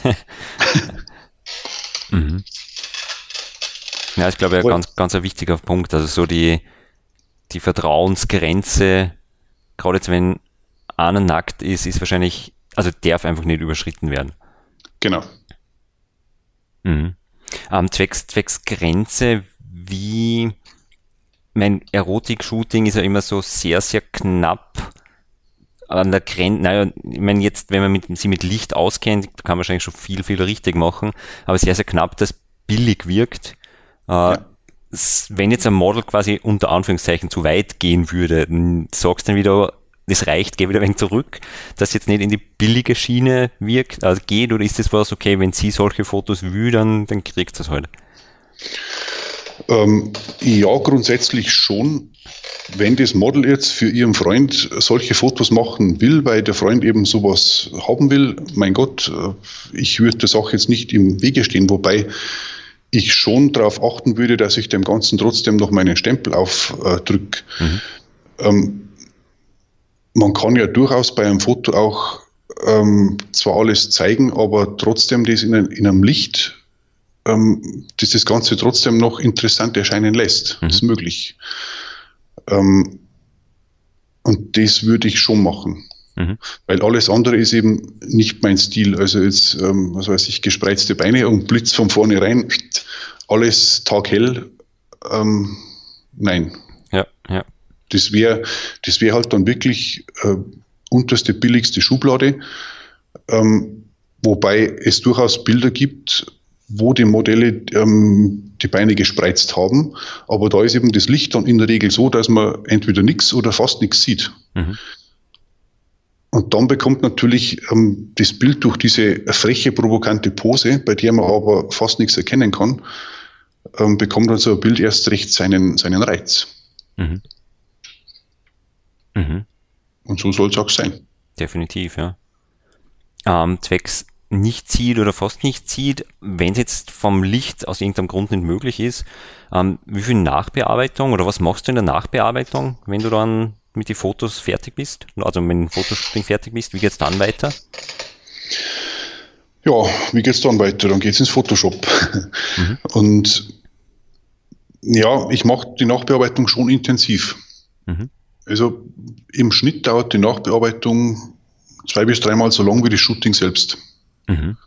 Ja, ich glaube, ganz, ganz ein wichtiger Punkt, also so die Vertrauensgrenze, gerade jetzt wenn einer nackt ist wahrscheinlich, also darf einfach nicht überschritten werden. Genau. Zwecks Grenze, mein Erotik-Shooting ist ja immer so sehr, sehr knapp an der Grenze. Naja, ich meine jetzt, wenn man sie mit Licht auskennt, kann man wahrscheinlich schon viel, viel richtig machen, aber sehr, sehr knapp, dass billig wirkt. Wenn jetzt ein Model quasi unter Anführungszeichen zu weit gehen würde, sagst du dann wieder, das reicht, geh wieder ein wenig zurück, dass jetzt nicht in die billige Schiene wirkt, also geht, oder ist das was, okay, wenn sie solche Fotos will, dann kriegt sie das halt? Ja, grundsätzlich schon. Wenn das Model jetzt für ihren Freund solche Fotos machen will, weil der Freund eben sowas haben will, mein Gott, ich würde der Sache jetzt nicht im Wege stehen, wobei ich schon darauf achten würde, dass ich dem Ganzen trotzdem noch meinen Stempel aufdrücke. Man kann ja durchaus bei einem Foto auch zwar alles zeigen, aber trotzdem das in einem Licht, das Ganze trotzdem noch interessant erscheinen lässt. Das ist möglich. Und das würde ich schon machen. Weil alles andere ist eben nicht mein Stil. Also jetzt, was weiß ich, gespreizte Beine und Blitz von vorne rein, alles taghell. Nein. Ja. Das wäre halt dann wirklich unterste, billigste Schublade, wobei es durchaus Bilder gibt, wo die Modelle die Beine gespreizt haben, aber da ist eben das Licht dann in der Regel so, dass man entweder nichts oder fast nichts sieht. Mhm. Und dann bekommt natürlich das Bild durch diese freche, provokante Pose, bei der man aber fast nichts erkennen kann, bekommt also ein Bild erst recht seinen Reiz. Mhm. Mhm. Und so soll es auch sein. Definitiv, ja. Zwecks nicht sieht oder fast nicht sieht, wenn es jetzt vom Licht aus irgendeinem Grund nicht möglich ist, wie viel Nachbearbeitung oder was machst du in der Nachbearbeitung, wenn du dann mit den Fotos fertig bist? Also wenn ein Fotoshooting fertig bist, wie geht es dann weiter? Ja, wie geht es dann weiter? Dann geht es ins Photoshop. Mhm. Und ja, ich mache die Nachbearbeitung schon intensiv. Mhm. Also im Schnitt dauert die Nachbearbeitung 2 bis 3 Mal so lang wie das Shooting selbst. Mhm.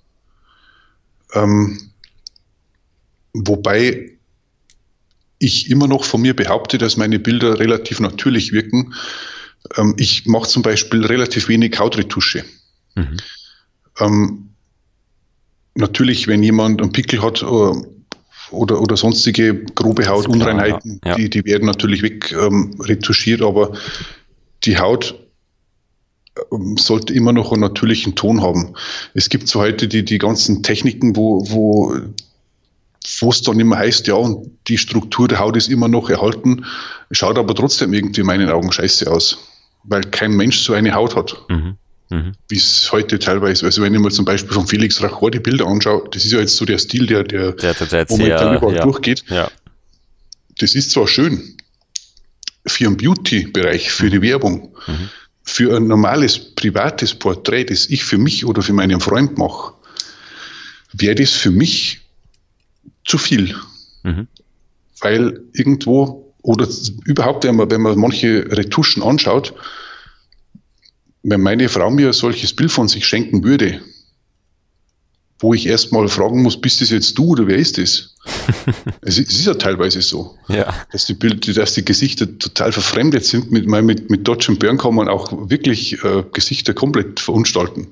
Wobei ich immer noch von mir behaupte, dass meine Bilder relativ natürlich wirken. Ich mache zum Beispiel relativ wenig Hautretusche. Mhm. Natürlich, wenn jemand einen Pickel hat oder sonstige grobe Hautunreinheiten, ja. Die werden natürlich weg retuschiert, aber die Haut sollte immer noch einen natürlichen Ton haben. Es gibt so heute die ganzen Techniken, wo es dann immer heißt, ja, und die Struktur der Haut ist immer noch erhalten, schaut aber trotzdem irgendwie in meinen Augen scheiße aus, weil kein Mensch so eine Haut hat, wie es heute teilweise, also wenn ich mir zum Beispiel von Felix Rachor die Bilder anschaue, das ist ja jetzt so der Stil, der momentan überall durchgeht. Ja. Das ist zwar schön für den Beauty-Bereich, für die Werbung, für ein normales, privates Porträt, das ich für mich oder für meinen Freund mache, wäre das für mich zu viel. Mhm. Weil irgendwo, oder überhaupt, wenn man manche Retuschen anschaut, wenn meine Frau mir ein solches Bild von sich schenken würde, wo ich erstmal fragen muss, bist das jetzt du oder wer ist das? Es ist ja teilweise so, ja. Dass die Gesichter total verfremdet sind. Mit Dodge und Burn kann man auch wirklich Gesichter komplett verunstalten.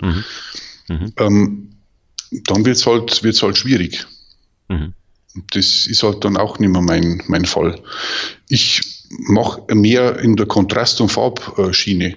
Dann wird's halt schwierig. Mhm. Das ist halt dann auch nicht mehr mein Fall. Ich mache mehr in der Kontrast- und Farbschiene,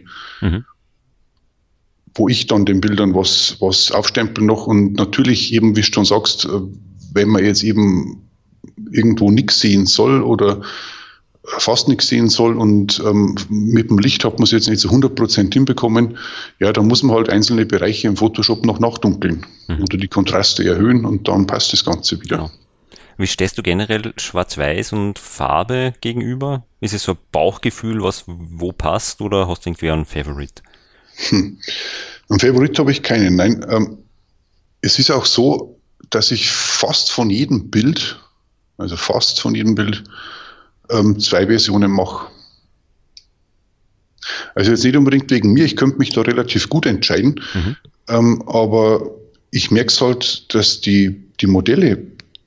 wo ich dann den Bildern was aufstempel noch, und natürlich eben, wie du schon sagst, wenn man jetzt eben irgendwo nichts sehen soll oder fast nichts sehen soll und mit dem Licht hat man es jetzt nicht zu 100% hinbekommen, ja, dann muss man halt einzelne Bereiche im Photoshop noch nachdunkeln oder die Kontraste erhöhen und dann passt das Ganze wieder. Genau. Wie stehst du generell Schwarz-Weiß und Farbe gegenüber? Ist es so ein Bauchgefühl, was wo passt, oder hast du irgendwie einen Favorite? Einen Favorit habe ich keinen, nein. Es ist auch so, dass ich fast von jedem Bild 2 Versionen mache. Also jetzt nicht unbedingt wegen mir, ich könnte mich da relativ gut entscheiden, aber ich merke es halt, dass die Modelle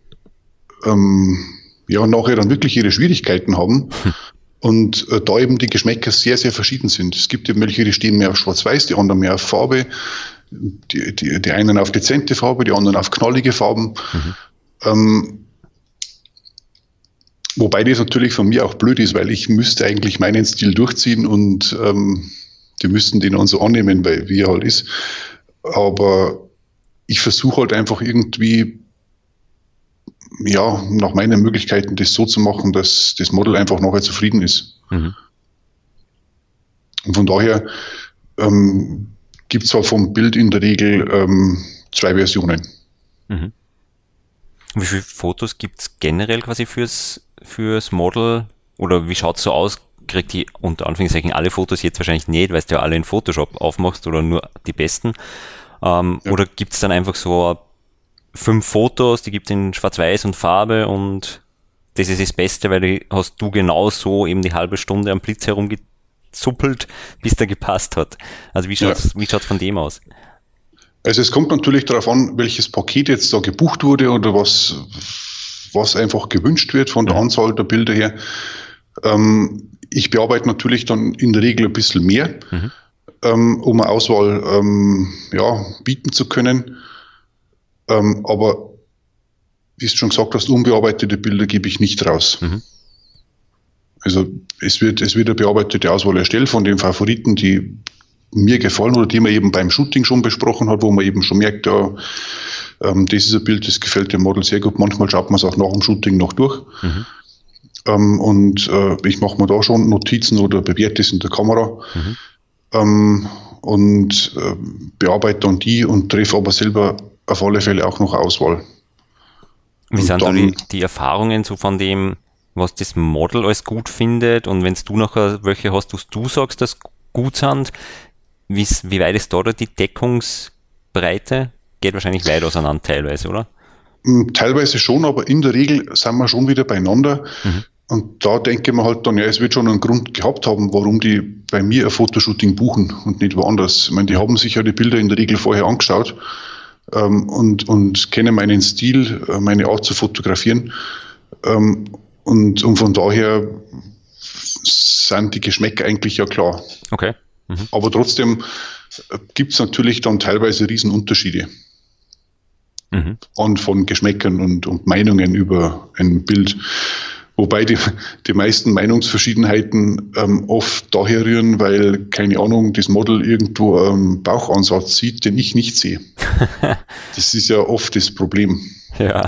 nachher dann wirklich ihre Schwierigkeiten haben. Und da eben die Geschmäcker sehr, sehr verschieden sind. Es gibt eben welche, die stehen mehr auf Schwarz-Weiß, die anderen mehr auf Farbe, die einen auf dezente Farbe, die anderen auf knallige Farben. Wobei das natürlich von mir auch blöd ist, weil ich müsste eigentlich meinen Stil durchziehen und die müssten den dann so annehmen, wie er halt ist. Aber ich versuche halt einfach irgendwie, ja, nach meinen Möglichkeiten das so zu machen, dass das Model einfach nachher zufrieden ist. Und von daher gibt es halt vom Bild in der Regel 2 Versionen. Wie viele Fotos gibt es generell quasi fürs Model? Oder wie schaut es so aus? Kriegt die unter Anführungszeichen alle Fotos jetzt wahrscheinlich nicht, weil du ja alle in Photoshop aufmachst oder nur die besten? Oder gibt es dann einfach so 5 Fotos, die gibt es in Schwarz-Weiß und Farbe und das ist das Beste, weil hast du genau so eben die halbe Stunde am Blitz herumgezuppelt, bis der gepasst hat. Also wie schaut's von dem aus? Also es kommt natürlich darauf an, welches Paket jetzt da gebucht wurde oder was einfach gewünscht wird von der Anzahl der Bilder her. Ich bearbeite natürlich dann in der Regel ein bisschen mehr, um eine Auswahl bieten zu können. Aber wie du schon gesagt hast, unbearbeitete Bilder gebe ich nicht raus. Also es wird eine bearbeitete Auswahl erstellt von den Favoriten, die mir gefallen oder die man eben beim Shooting schon besprochen hat, wo man eben schon merkt, ja, das ist ein Bild, das gefällt dem Model sehr gut. Manchmal schaut man es auch nach dem Shooting noch durch. Ich mache mir da schon Notizen oder bewerte es in der Kamera und bearbeite dann die und treffe aber selber auf alle Fälle auch noch Auswahl. Wie sind dann die Erfahrungen so von dem, was das Model alles gut findet, und wenn du nachher welche hast, was du sagst, dass gut sind, wie weit ist da die Deckungsbreite? Geht wahrscheinlich weit auseinander teilweise, oder? Teilweise schon, aber in der Regel sind wir schon wieder beieinander. Und da denke ich mir halt dann, ja, es wird schon einen Grund gehabt haben, warum die bei mir ein Fotoshooting buchen und nicht woanders. Ich meine, die haben sich ja die Bilder in der Regel vorher angeschaut und kennen meinen Stil, meine Art zu fotografieren. Und von daher sind die Geschmäcker eigentlich ja klar. Okay. Aber trotzdem gibt es natürlich dann teilweise Riesenunterschiede von Geschmäckern und Meinungen über ein Bild. Wobei die meisten Meinungsverschiedenheiten oft daher rühren, weil, keine Ahnung, das Model irgendwo einen Bauchansatz sieht, den ich nicht sehe. Das ist ja oft das Problem. Ja.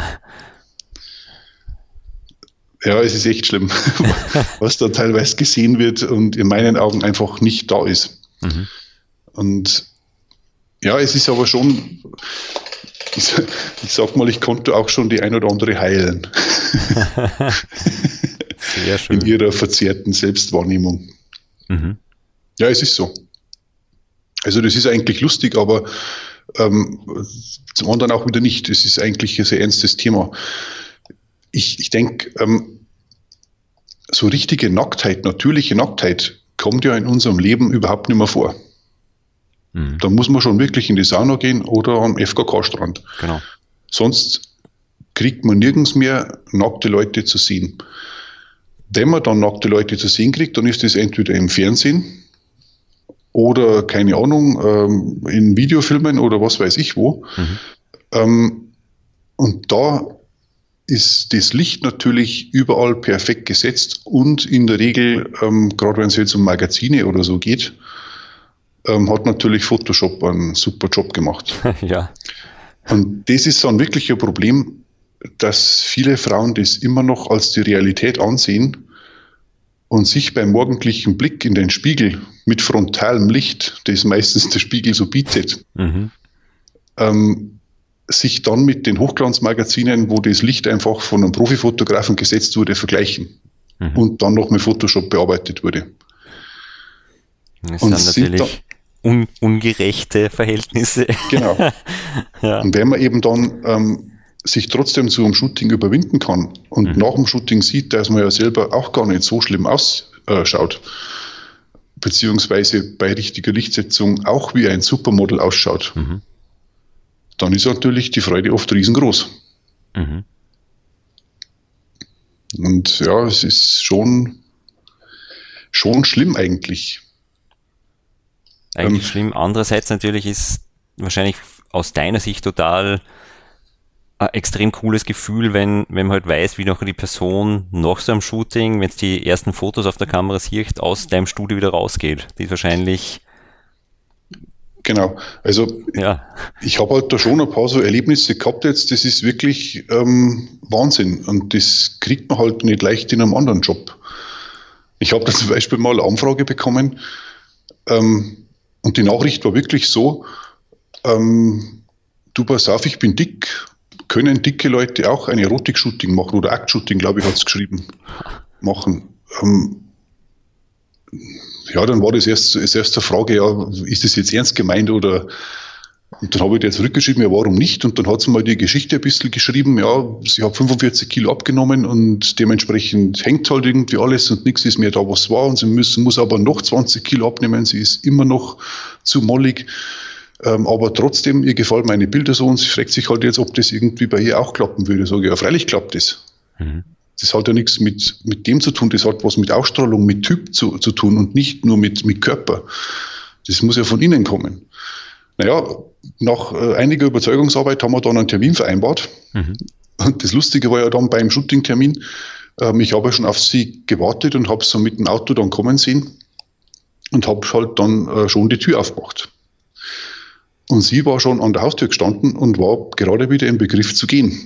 Ja, es ist echt schlimm, was da teilweise gesehen wird und in meinen Augen einfach nicht da ist. Und ja, es ist aber schon, ich sag mal, ich konnte auch schon die ein oder andere heilen. Sehr schön. In ihrer verzerrten Selbstwahrnehmung. Ja, es ist so. Also das ist eigentlich lustig, aber zum anderen auch wieder nicht. Es ist eigentlich ein sehr ernstes Thema. Ich denke, so richtige Nacktheit, natürliche Nacktheit kommt ja in unserem Leben überhaupt nicht mehr vor. Da muss man schon wirklich in die Sauna gehen oder am FKK-Strand. Genau. Sonst kriegt man nirgends mehr nackte Leute zu sehen. Wenn man dann nackte Leute zu sehen kriegt, dann ist das entweder im Fernsehen oder, keine Ahnung, in Videofilmen oder was weiß ich wo. Und da ist das Licht natürlich überall perfekt gesetzt und in der Regel, gerade wenn es jetzt um Magazine oder so geht, hat natürlich Photoshop einen super Job gemacht. Ja. Und das ist dann wirklich ein Problem, dass viele Frauen das immer noch als die Realität ansehen und sich beim morgendlichen Blick in den Spiegel mit frontalem Licht, das meistens der Spiegel so bietet, sich dann mit den Hochglanzmagazinen, wo das Licht einfach von einem Profifotografen gesetzt wurde, vergleichen und dann noch mit Photoshop bearbeitet wurde. Das sind natürlich ungerechte Verhältnisse. Genau. Ja. Und wenn man eben dann sich trotzdem zu einem Shooting überwinden kann und nach dem Shooting sieht, dass man ja selber auch gar nicht so schlimm ausschaut, beziehungsweise bei richtiger Lichtsetzung auch wie ein Supermodel ausschaut, dann ist natürlich die Freude oft riesengroß. Und ja, es ist schon schlimm eigentlich. Eigentlich schlimm. Andererseits natürlich ist wahrscheinlich aus deiner Sicht total ein extrem cooles Gefühl, wenn man halt weiß, wie nachher die Person nach so einem Shooting, wenn es die ersten Fotos auf der Kamera sieht, aus deinem Studio wieder rausgeht. Die ist wahrscheinlich... Genau. Also ja. Ich habe halt da schon ein paar so Erlebnisse gehabt jetzt, das ist wirklich Wahnsinn und das kriegt man halt nicht leicht in einem anderen Job. Ich habe da zum Beispiel mal eine Anfrage bekommen, und die Nachricht war wirklich so, du pass auf, ich bin dick, können dicke Leute auch ein Erotik-Shooting machen oder Akt-Shooting, glaube ich, hat es geschrieben, machen. Ja, dann war das erst eine Frage, ja, ist das jetzt ernst gemeint oder, und dann habe ich dir zurückgeschrieben, ja, warum nicht? Und dann hat sie mal die Geschichte ein bisschen geschrieben, ja, sie hat 45 Kilo abgenommen und dementsprechend hängt halt irgendwie alles und nichts ist mehr da, was war und sie muss aber noch 20 Kilo abnehmen, sie ist immer noch zu mollig, aber trotzdem, ihr gefallen meine Bilder so und sie fragt sich halt jetzt, ob das irgendwie bei ihr auch klappen würde. Sage ich, ja, freilich klappt das. Das hat ja nichts mit dem zu tun, das hat was mit Ausstrahlung, mit Typ zu tun und nicht nur mit Körper. Das muss ja von innen kommen. Naja, nach einiger Überzeugungsarbeit haben wir dann einen Termin vereinbart. Und das Lustige war ja dann beim Shooting-Termin, ich habe ja schon auf sie gewartet und habe sie mit dem Auto dann kommen sehen und habe halt dann schon die Tür aufgemacht. Und sie war schon an der Haustür gestanden und war gerade wieder im Begriff zu gehen.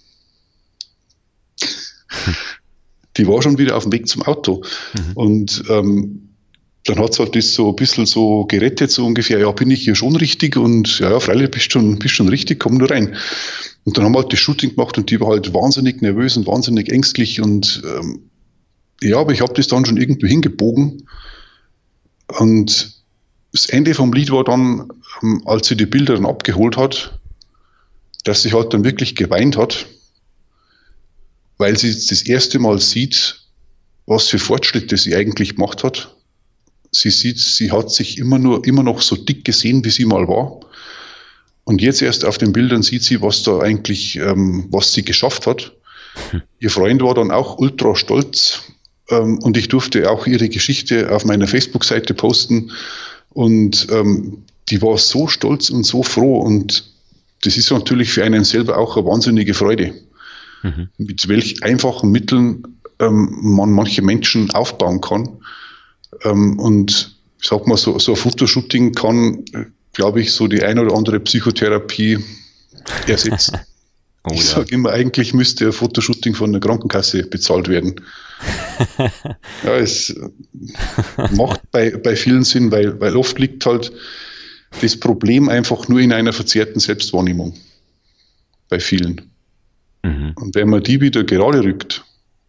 Die war schon wieder auf dem Weg zum Auto. Und dann hat es halt das so ein bisschen so gerettet, so ungefähr, ja, bin ich hier schon richtig? Und ja, freilich, bist schon richtig, komm nur rein. Und dann haben wir halt das Shooting gemacht und die war halt wahnsinnig nervös und wahnsinnig ängstlich und ja, aber ich habe das dann schon irgendwie hingebogen. Und das Ende vom Lied war dann, als sie die Bilder dann abgeholt hat, dass sie halt dann wirklich geweint hat, weil sie das erste Mal sieht, was für Fortschritte sie eigentlich gemacht hat. Sie sieht, sie hat sich immer noch so dick gesehen, wie sie mal war. Und jetzt erst auf den Bildern sieht sie, was da eigentlich, was sie geschafft hat. Ihr Freund war dann auch ultra stolz. Und ich durfte auch ihre Geschichte auf meiner Facebook-Seite posten. Und die war so stolz und so froh. Und das ist natürlich für einen selber auch eine wahnsinnige Freude. Mit welch einfachen Mitteln man manche Menschen aufbauen kann. Und ich sag mal, so ein Fotoshooting kann, glaube ich, so die ein oder andere Psychotherapie ersetzen. Oh, ich sage immer, eigentlich müsste ein Fotoshooting von der Krankenkasse bezahlt werden. Ja, es macht bei vielen Sinn, weil oft liegt halt das Problem einfach nur in einer verzerrten Selbstwahrnehmung. Bei vielen. Und wenn man die wieder gerade rückt,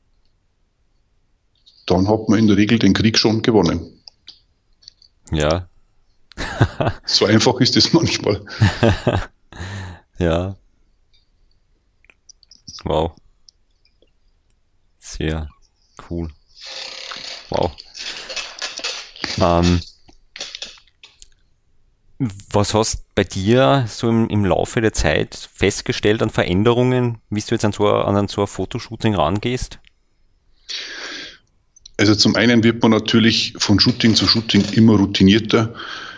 dann hat man in der Regel den Krieg schon gewonnen. Ja. So einfach ist es manchmal. Ja. Wow. Sehr cool. Wow. Was hast bei dir so im Laufe der Zeit festgestellt an Veränderungen, wie du jetzt an so ein Fotoshooting rangehst? Also zum einen wird man natürlich von Shooting zu Shooting immer routinierter.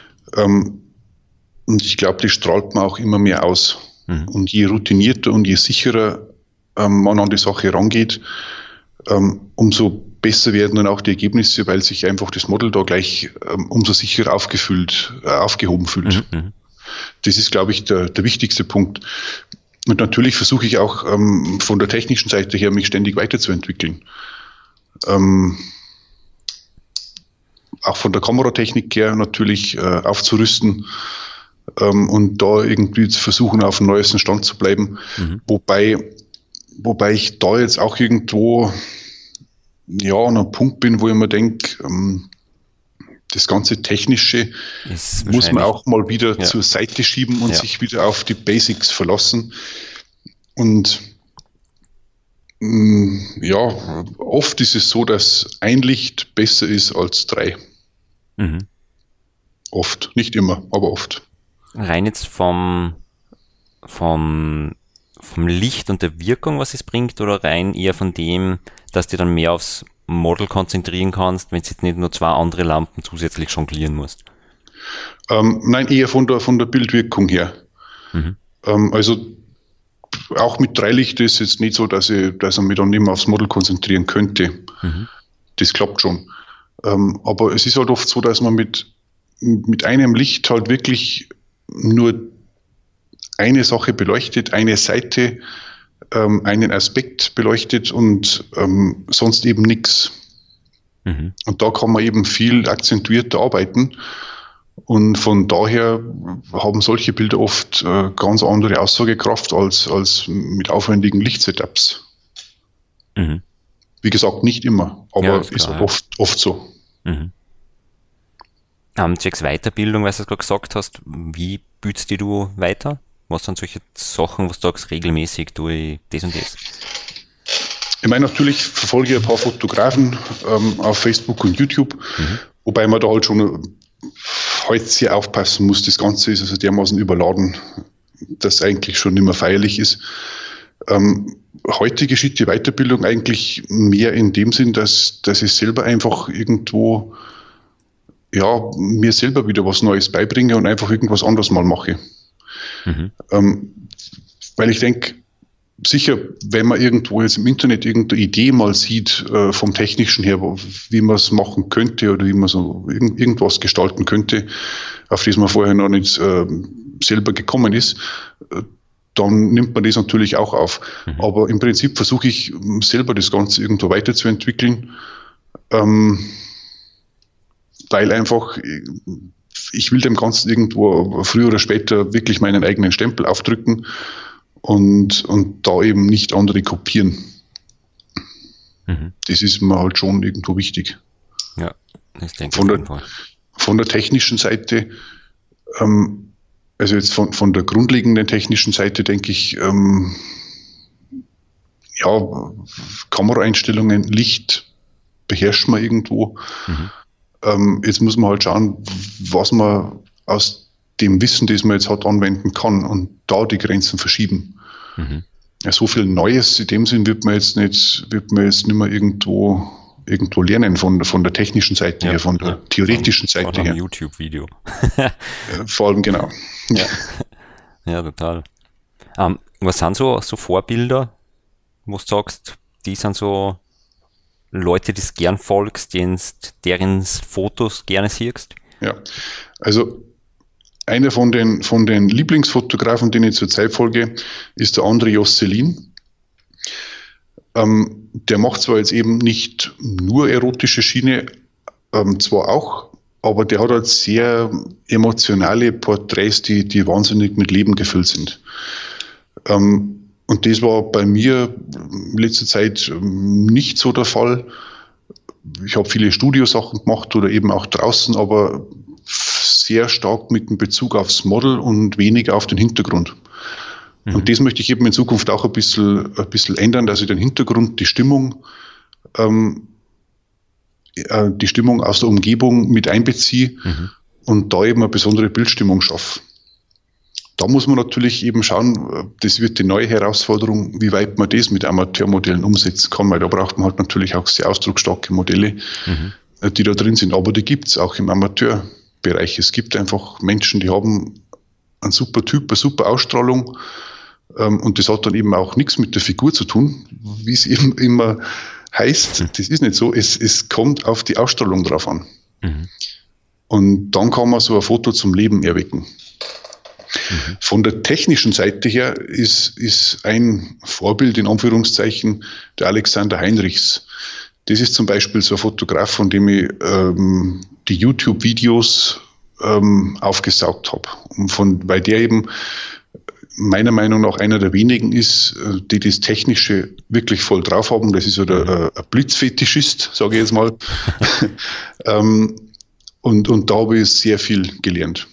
Und ich glaube, das strahlt man auch immer mehr aus. Und je routinierter und je sicherer man an die Sache rangeht, umso besser werden dann auch die Ergebnisse, weil sich einfach das Model da gleich umso sicherer aufgehoben fühlt. Das ist, glaube ich, der wichtigste Punkt. Und natürlich versuche ich auch von der technischen Seite her, mich ständig weiterzuentwickeln. Auch von der Kameratechnik her natürlich aufzurüsten und da irgendwie zu versuchen, auf dem neuesten Stand zu bleiben. Wobei ich da jetzt auch irgendwo an einem Punkt bin, wo ich mir denke, das ganze Technische muss man auch mal wieder zur Seite schieben und sich wieder auf die Basics verlassen. Und oft ist es so, dass ein Licht besser ist als 3. Oft, nicht immer, aber oft. Rein jetzt vom Licht und der Wirkung, was es bringt, oder rein eher von dem, dass du dann mehr aufs Model konzentrieren kannst, wenn du jetzt nicht nur 2 andere Lampen zusätzlich jonglieren musst? Nein, eher von der Bildwirkung her. Also auch mit 3 Licht ist es jetzt nicht so, dass ich mich dann nicht mehr aufs Model konzentrieren könnte. Das klappt schon. Aber es ist halt oft so, dass man mit einem Licht halt wirklich nur eine Sache beleuchtet, eine Seite, einen Aspekt beleuchtet und sonst eben nichts. Und da kann man eben viel akzentuierter arbeiten. Und von daher haben solche Bilder oft ganz andere Aussagekraft als mit aufwendigen Lichtsetups. Wie gesagt, nicht immer, aber ist oft so. Zwecks Weiterbildung, weil du es gerade gesagt hast, wie bildest du weiter? Was sind solche Sachen, was du sagst, regelmäßig tue ich das und das? Ich meine, natürlich verfolge ich ein paar Fotografen auf Facebook und YouTube, wobei man da halt schon heute sehr aufpassen muss. Das Ganze ist also dermaßen überladen, dass eigentlich schon nicht mehr feierlich ist. heute geschieht die Weiterbildung eigentlich mehr in dem Sinn, dass ich selber einfach irgendwo, ja, mir selber wieder was Neues beibringe und einfach irgendwas anderes mal mache. Weil ich denke, sicher, wenn man irgendwo jetzt im Internet irgendeine Idee mal sieht, vom Technischen her, wie man es machen könnte oder wie man so irgendwas gestalten könnte, auf das man vorher noch nicht selber gekommen ist, dann nimmt man das natürlich auch auf. Aber im Prinzip versuche ich selber das Ganze irgendwo weiterzuentwickeln, weil einfach ich will dem Ganzen irgendwo früher oder später wirklich meinen eigenen Stempel aufdrücken und da eben nicht andere kopieren. Das ist mir halt schon irgendwo wichtig. Ja, das denke ich. Von der technischen Seite, also jetzt von der grundlegenden technischen Seite denke ich, ja, Kameraeinstellungen, Licht beherrscht man irgendwo. Jetzt muss man halt schauen, was man aus dem Wissen, das man jetzt hat, anwenden kann und da die Grenzen verschieben. Ja, so viel Neues in dem Sinn wird man jetzt nicht mehr irgendwo lernen von der technischen Seite her, von der theoretischen Seite her. Von einem YouTube-Video. Vor allem, genau. Ja, total. Was sind so Vorbilder, wo du sagst, die sind so Leute, die du gern folgst, deren Fotos gerne siehst? Ja, also einer von den Lieblingsfotografen, den ich zurzeit folge, ist der André Josselin. Der macht zwar jetzt eben nicht nur erotische Schiene, zwar auch, aber der hat halt sehr emotionale Porträts, die wahnsinnig mit Leben gefüllt sind. Und das war bei mir in letzter Zeit nicht so der Fall. Ich habe viele Studiosachen gemacht oder eben auch draußen, aber sehr stark mit dem Bezug aufs Model und weniger auf den Hintergrund. Und das möchte ich eben in Zukunft auch ein bisschen ändern, dass ich den Hintergrund, die Stimmung aus der Umgebung mit einbeziehe und da eben eine besondere Bildstimmung schaffe. Da muss man natürlich eben schauen, das wird die neue Herausforderung, wie weit man das mit Amateurmodellen umsetzen kann, weil da braucht man halt natürlich auch sehr ausdrucksstarke Modelle, die da drin sind. Aber die gibt es auch im Amateurbereich. Es gibt einfach Menschen, die haben einen super Typ, eine super Ausstrahlung, und das hat dann eben auch nichts mit der Figur zu tun, wie es eben immer heißt. Das ist nicht so. Es kommt auf die Ausstrahlung drauf an. Und dann kann man so ein Foto zum Leben erwecken. Von der technischen Seite her ist ein Vorbild in Anführungszeichen der Alexander Heinrichs. Das ist zum Beispiel so ein Fotograf, von dem ich die YouTube-Videos aufgesaugt habe. Weil der eben meiner Meinung nach einer der wenigen ist, die das Technische wirklich voll drauf haben. Das ist so ein Blitzfetischist, sage ich jetzt mal. Und da habe ich sehr viel gelernt.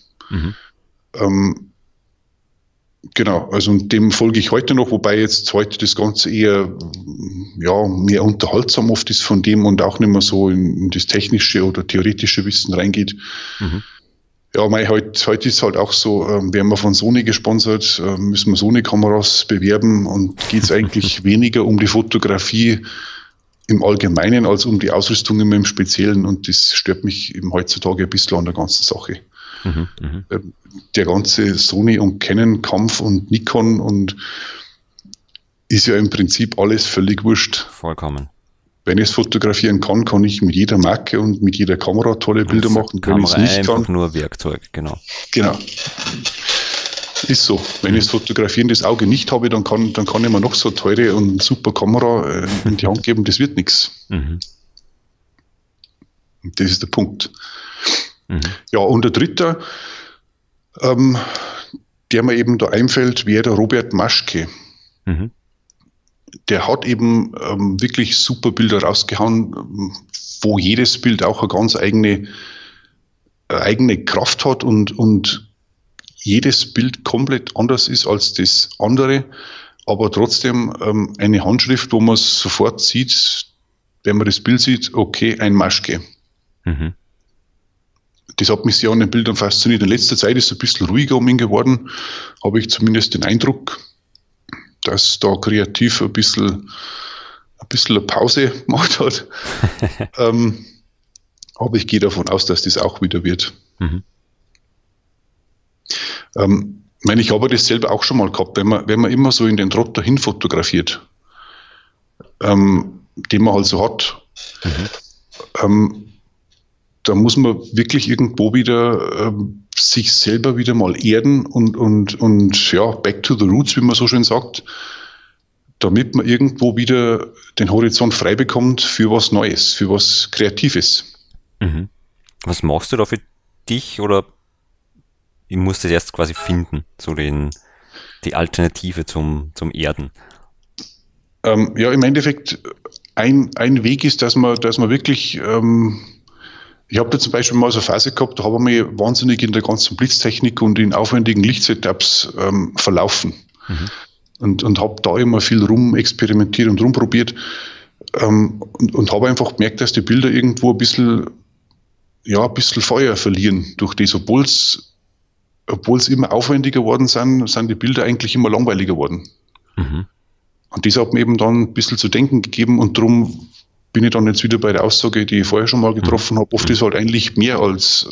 Genau, also dem folge ich heute noch, wobei jetzt heute das Ganze eher mehr unterhaltsam oft ist von dem und auch nicht mehr so in das technische oder theoretische Wissen reingeht. Ja, heute ist halt auch so, werden wir von Sony gesponsert, müssen wir Sony-Kameras bewerben und geht es eigentlich weniger um die Fotografie im Allgemeinen als um die Ausrüstung im Speziellen, und das stört mich eben heutzutage ein bisschen an der ganzen Sache. Der ganze Sony und Canon Kampf und Nikon und ist ja im Prinzip alles völlig wurscht. Vollkommen. Wenn ich es fotografieren kann, kann ich mit jeder Marke und mit jeder Kamera tolle Bilder machen. Wenn ich es nicht einfach nur Werkzeug, genau. Genau. Ist so. Wenn ich das Fotografieren das Auge nicht habe, dann kann ich mir noch so teure und super Kamera in die Hand geben, das wird nichts. Und das ist der Punkt. Ja, und der dritte, der mir eben da einfällt, wäre der Robert Maschke. Der hat eben wirklich super Bilder rausgehauen, wo jedes Bild auch eine ganz eigene Kraft hat und jedes Bild komplett anders ist als das andere, aber trotzdem eine Handschrift, wo man es sofort sieht, wenn man das Bild sieht, okay, ein Maschke. Das hat mich sehr an den Bildern fasziniert. In letzter Zeit ist es ein bisschen ruhiger um ihn geworden, habe ich zumindest den Eindruck. dass da kreativ ein bisschen eine Pause gemacht hat. Aber ich gehe davon aus, dass das auch wieder wird. Mhm. Ich habe das selber auch schon mal gehabt, wenn man immer so in den Trott dahin fotografiert, den man halt so hat, da muss man wirklich irgendwo wieder sich selber wieder mal erden und ja, back to the roots, wie man so schön sagt, damit man irgendwo wieder den Horizont frei bekommt für was Neues, für was Kreatives. Mhm. Was machst du da für dich, oder ich muss das erst quasi finden, so die Alternative zum Erden? Ja, im Endeffekt ein Weg ist, dass man wirklich, ich habe da zum Beispiel mal so eine Phase gehabt, da habe ich mich wahnsinnig in der ganzen Blitztechnik und in aufwendigen Lichtsetups verlaufen. Und habe da immer viel rumexperimentiert und rumprobiert und habe einfach gemerkt, dass die Bilder irgendwo ein bisschen Feuer verlieren durch das, obwohl es immer aufwendiger geworden sind die Bilder eigentlich immer langweiliger geworden. Und das hat mir eben dann ein bisschen zu denken gegeben, und darum bin ich dann jetzt wieder bei der Aussage, die ich vorher schon mal getroffen habe. Oft ist halt ein Licht mehr als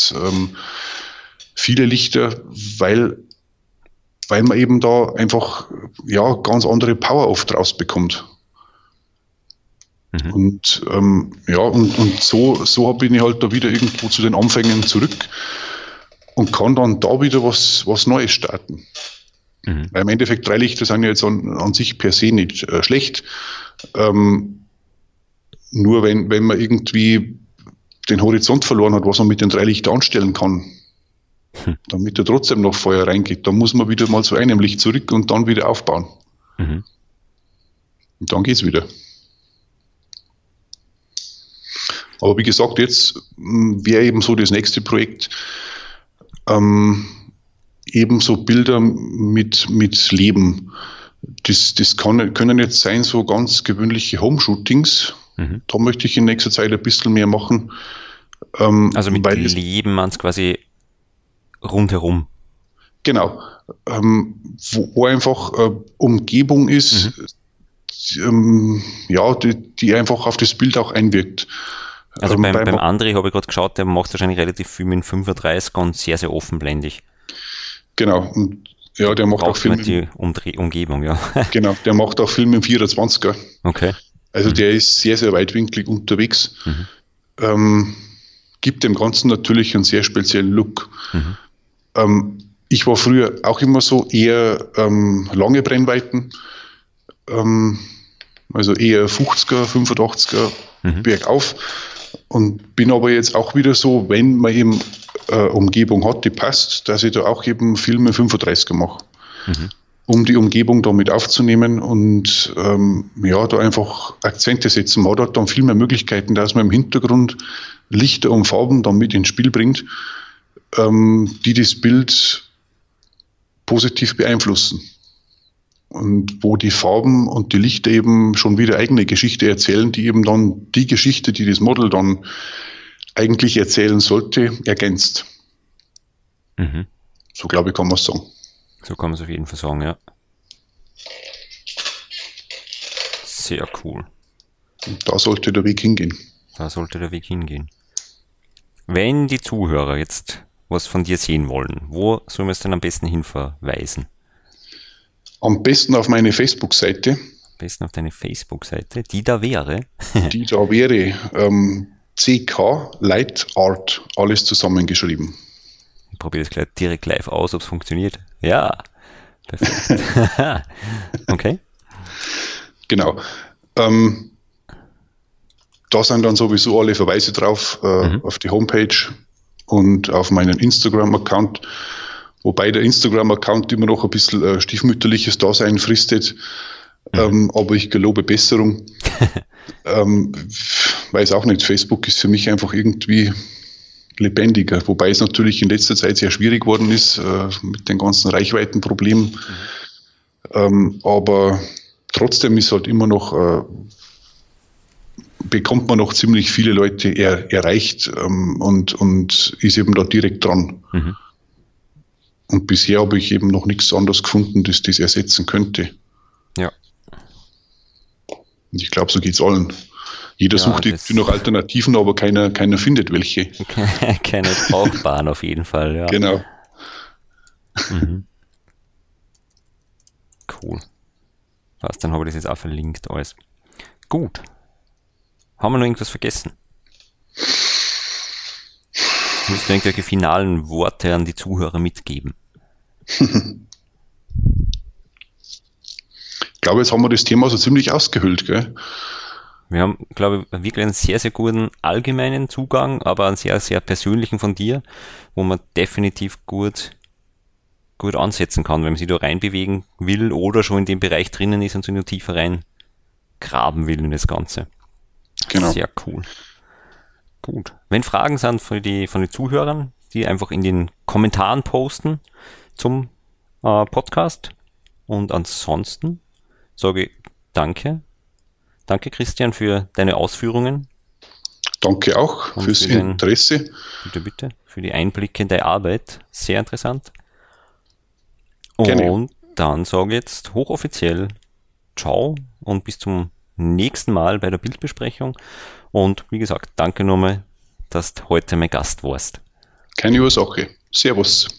viele Lichter, weil man eben da einfach ganz andere Power oft rausbekommt. Und so bin ich halt da wieder irgendwo zu den Anfängen zurück und kann dann da wieder was Neues starten. Weil im Endeffekt 3 Lichter sind ja jetzt an sich per se nicht schlecht. Nur wenn man irgendwie den Horizont verloren hat, was man mit den 3 Lichtern anstellen kann, damit da trotzdem noch Feuer reingeht, dann muss man wieder mal zu einem Licht zurück und dann wieder aufbauen. Und dann geht's wieder. Aber wie gesagt, jetzt wäre eben so das nächste Projekt, eben so Bilder mit Leben. Das können jetzt sein, so ganz gewöhnliche Home-Shootings. Da möchte ich in nächster Zeit ein bisschen mehr machen. Also mit Leben meinst quasi rundherum. Genau. Wo einfach Umgebung ist, die einfach auf das Bild auch einwirkt. Also beim André habe ich gerade geschaut, der macht wahrscheinlich relativ viel mit 35 und sehr, sehr offenblendig. Genau. Und ja, der macht auch viel mit die Umgebung, ja. Genau, der macht auch viel mit dem 24er. Okay. Also der ist sehr, sehr weitwinklig unterwegs. Gibt dem Ganzen natürlich einen sehr speziellen Look. Ich war früher auch immer so eher lange Brennweiten, also eher 50er, 85er bergauf, und bin aber jetzt auch wieder so, wenn man eben Umgebung hat, die passt, dass ich da auch eben viel mit 35er mache, um die Umgebung da mit aufzunehmen und da einfach Akzente setzen. Man hat dann viel mehr Möglichkeiten, dass man im Hintergrund Lichter und Farben dann mit ins Spiel bringt, die das Bild positiv beeinflussen. Und wo die Farben und die Lichter eben schon wieder eigene Geschichte erzählen, die eben dann die Geschichte, die das Model dann eigentlich erzählen sollte, ergänzt. So glaube ich, kann man es sagen. So kann man es auf jeden Fall sagen, ja. Sehr cool. Und da sollte der Weg hingehen. Wenn die Zuhörer jetzt was von dir sehen wollen, wo sollen wir es denn am besten hinverweisen? Am besten auf meine Facebook-Seite. Am besten auf deine Facebook-Seite, die da wäre? CK Light Art, alles zusammengeschrieben. Ich probiere das gleich direkt live aus, ob es funktioniert. Ja, perfekt. Okay. Genau. Da sind dann sowieso alle Verweise drauf, auf die Homepage und auf meinen Instagram-Account. Wobei der Instagram-Account immer noch ein bisschen stiefmütterliches Dasein fristet. Aber ich gelobe Besserung. Weiß auch nicht, Facebook ist für mich einfach irgendwie lebendiger. Wobei es natürlich in letzter Zeit sehr schwierig geworden ist mit den ganzen Reichweitenproblemen. Aber trotzdem ist halt immer noch, bekommt man noch ziemlich viele Leute erreicht und ist eben da direkt dran. Und bisher habe ich eben noch nichts anderes gefunden, das ersetzen könnte. Und ich glaube, so geht's allen. Jeder sucht irgendwie noch Alternativen, aber keiner findet welche. Keine brauchbaren auf jeden Fall, ja. Genau. Mhm. Cool. Was, dann habe ich das jetzt auch verlinkt alles. Gut. Haben wir noch irgendwas vergessen? Willst du irgendwelche finalen Worte an die Zuhörer mitgeben? Ich glaube, jetzt haben wir das Thema so ziemlich ausgehöhlt, gell? Wir haben, glaube ich, wirklich einen sehr, sehr guten allgemeinen Zugang, aber einen sehr, sehr persönlichen von dir, wo man definitiv gut ansetzen kann, wenn man sich da reinbewegen will oder schon in dem Bereich drinnen ist und sich nur tiefer rein graben will in das Ganze. Genau. Sehr cool. Gut. Wenn Fragen sind von den Zuhörern, die einfach in den Kommentaren posten zum Podcast. Und ansonsten sage ich danke. Danke, Christian, für deine Ausführungen. Danke auch und fürs Interesse. Bitte. Für die Einblicke in deine Arbeit. Sehr interessant. Gerne. Und dann sage ich jetzt hochoffiziell ciao und bis zum nächsten Mal bei der Bildbesprechung. Und wie gesagt, danke nochmal, dass du heute mein Gast warst. Keine Ursache. Servus.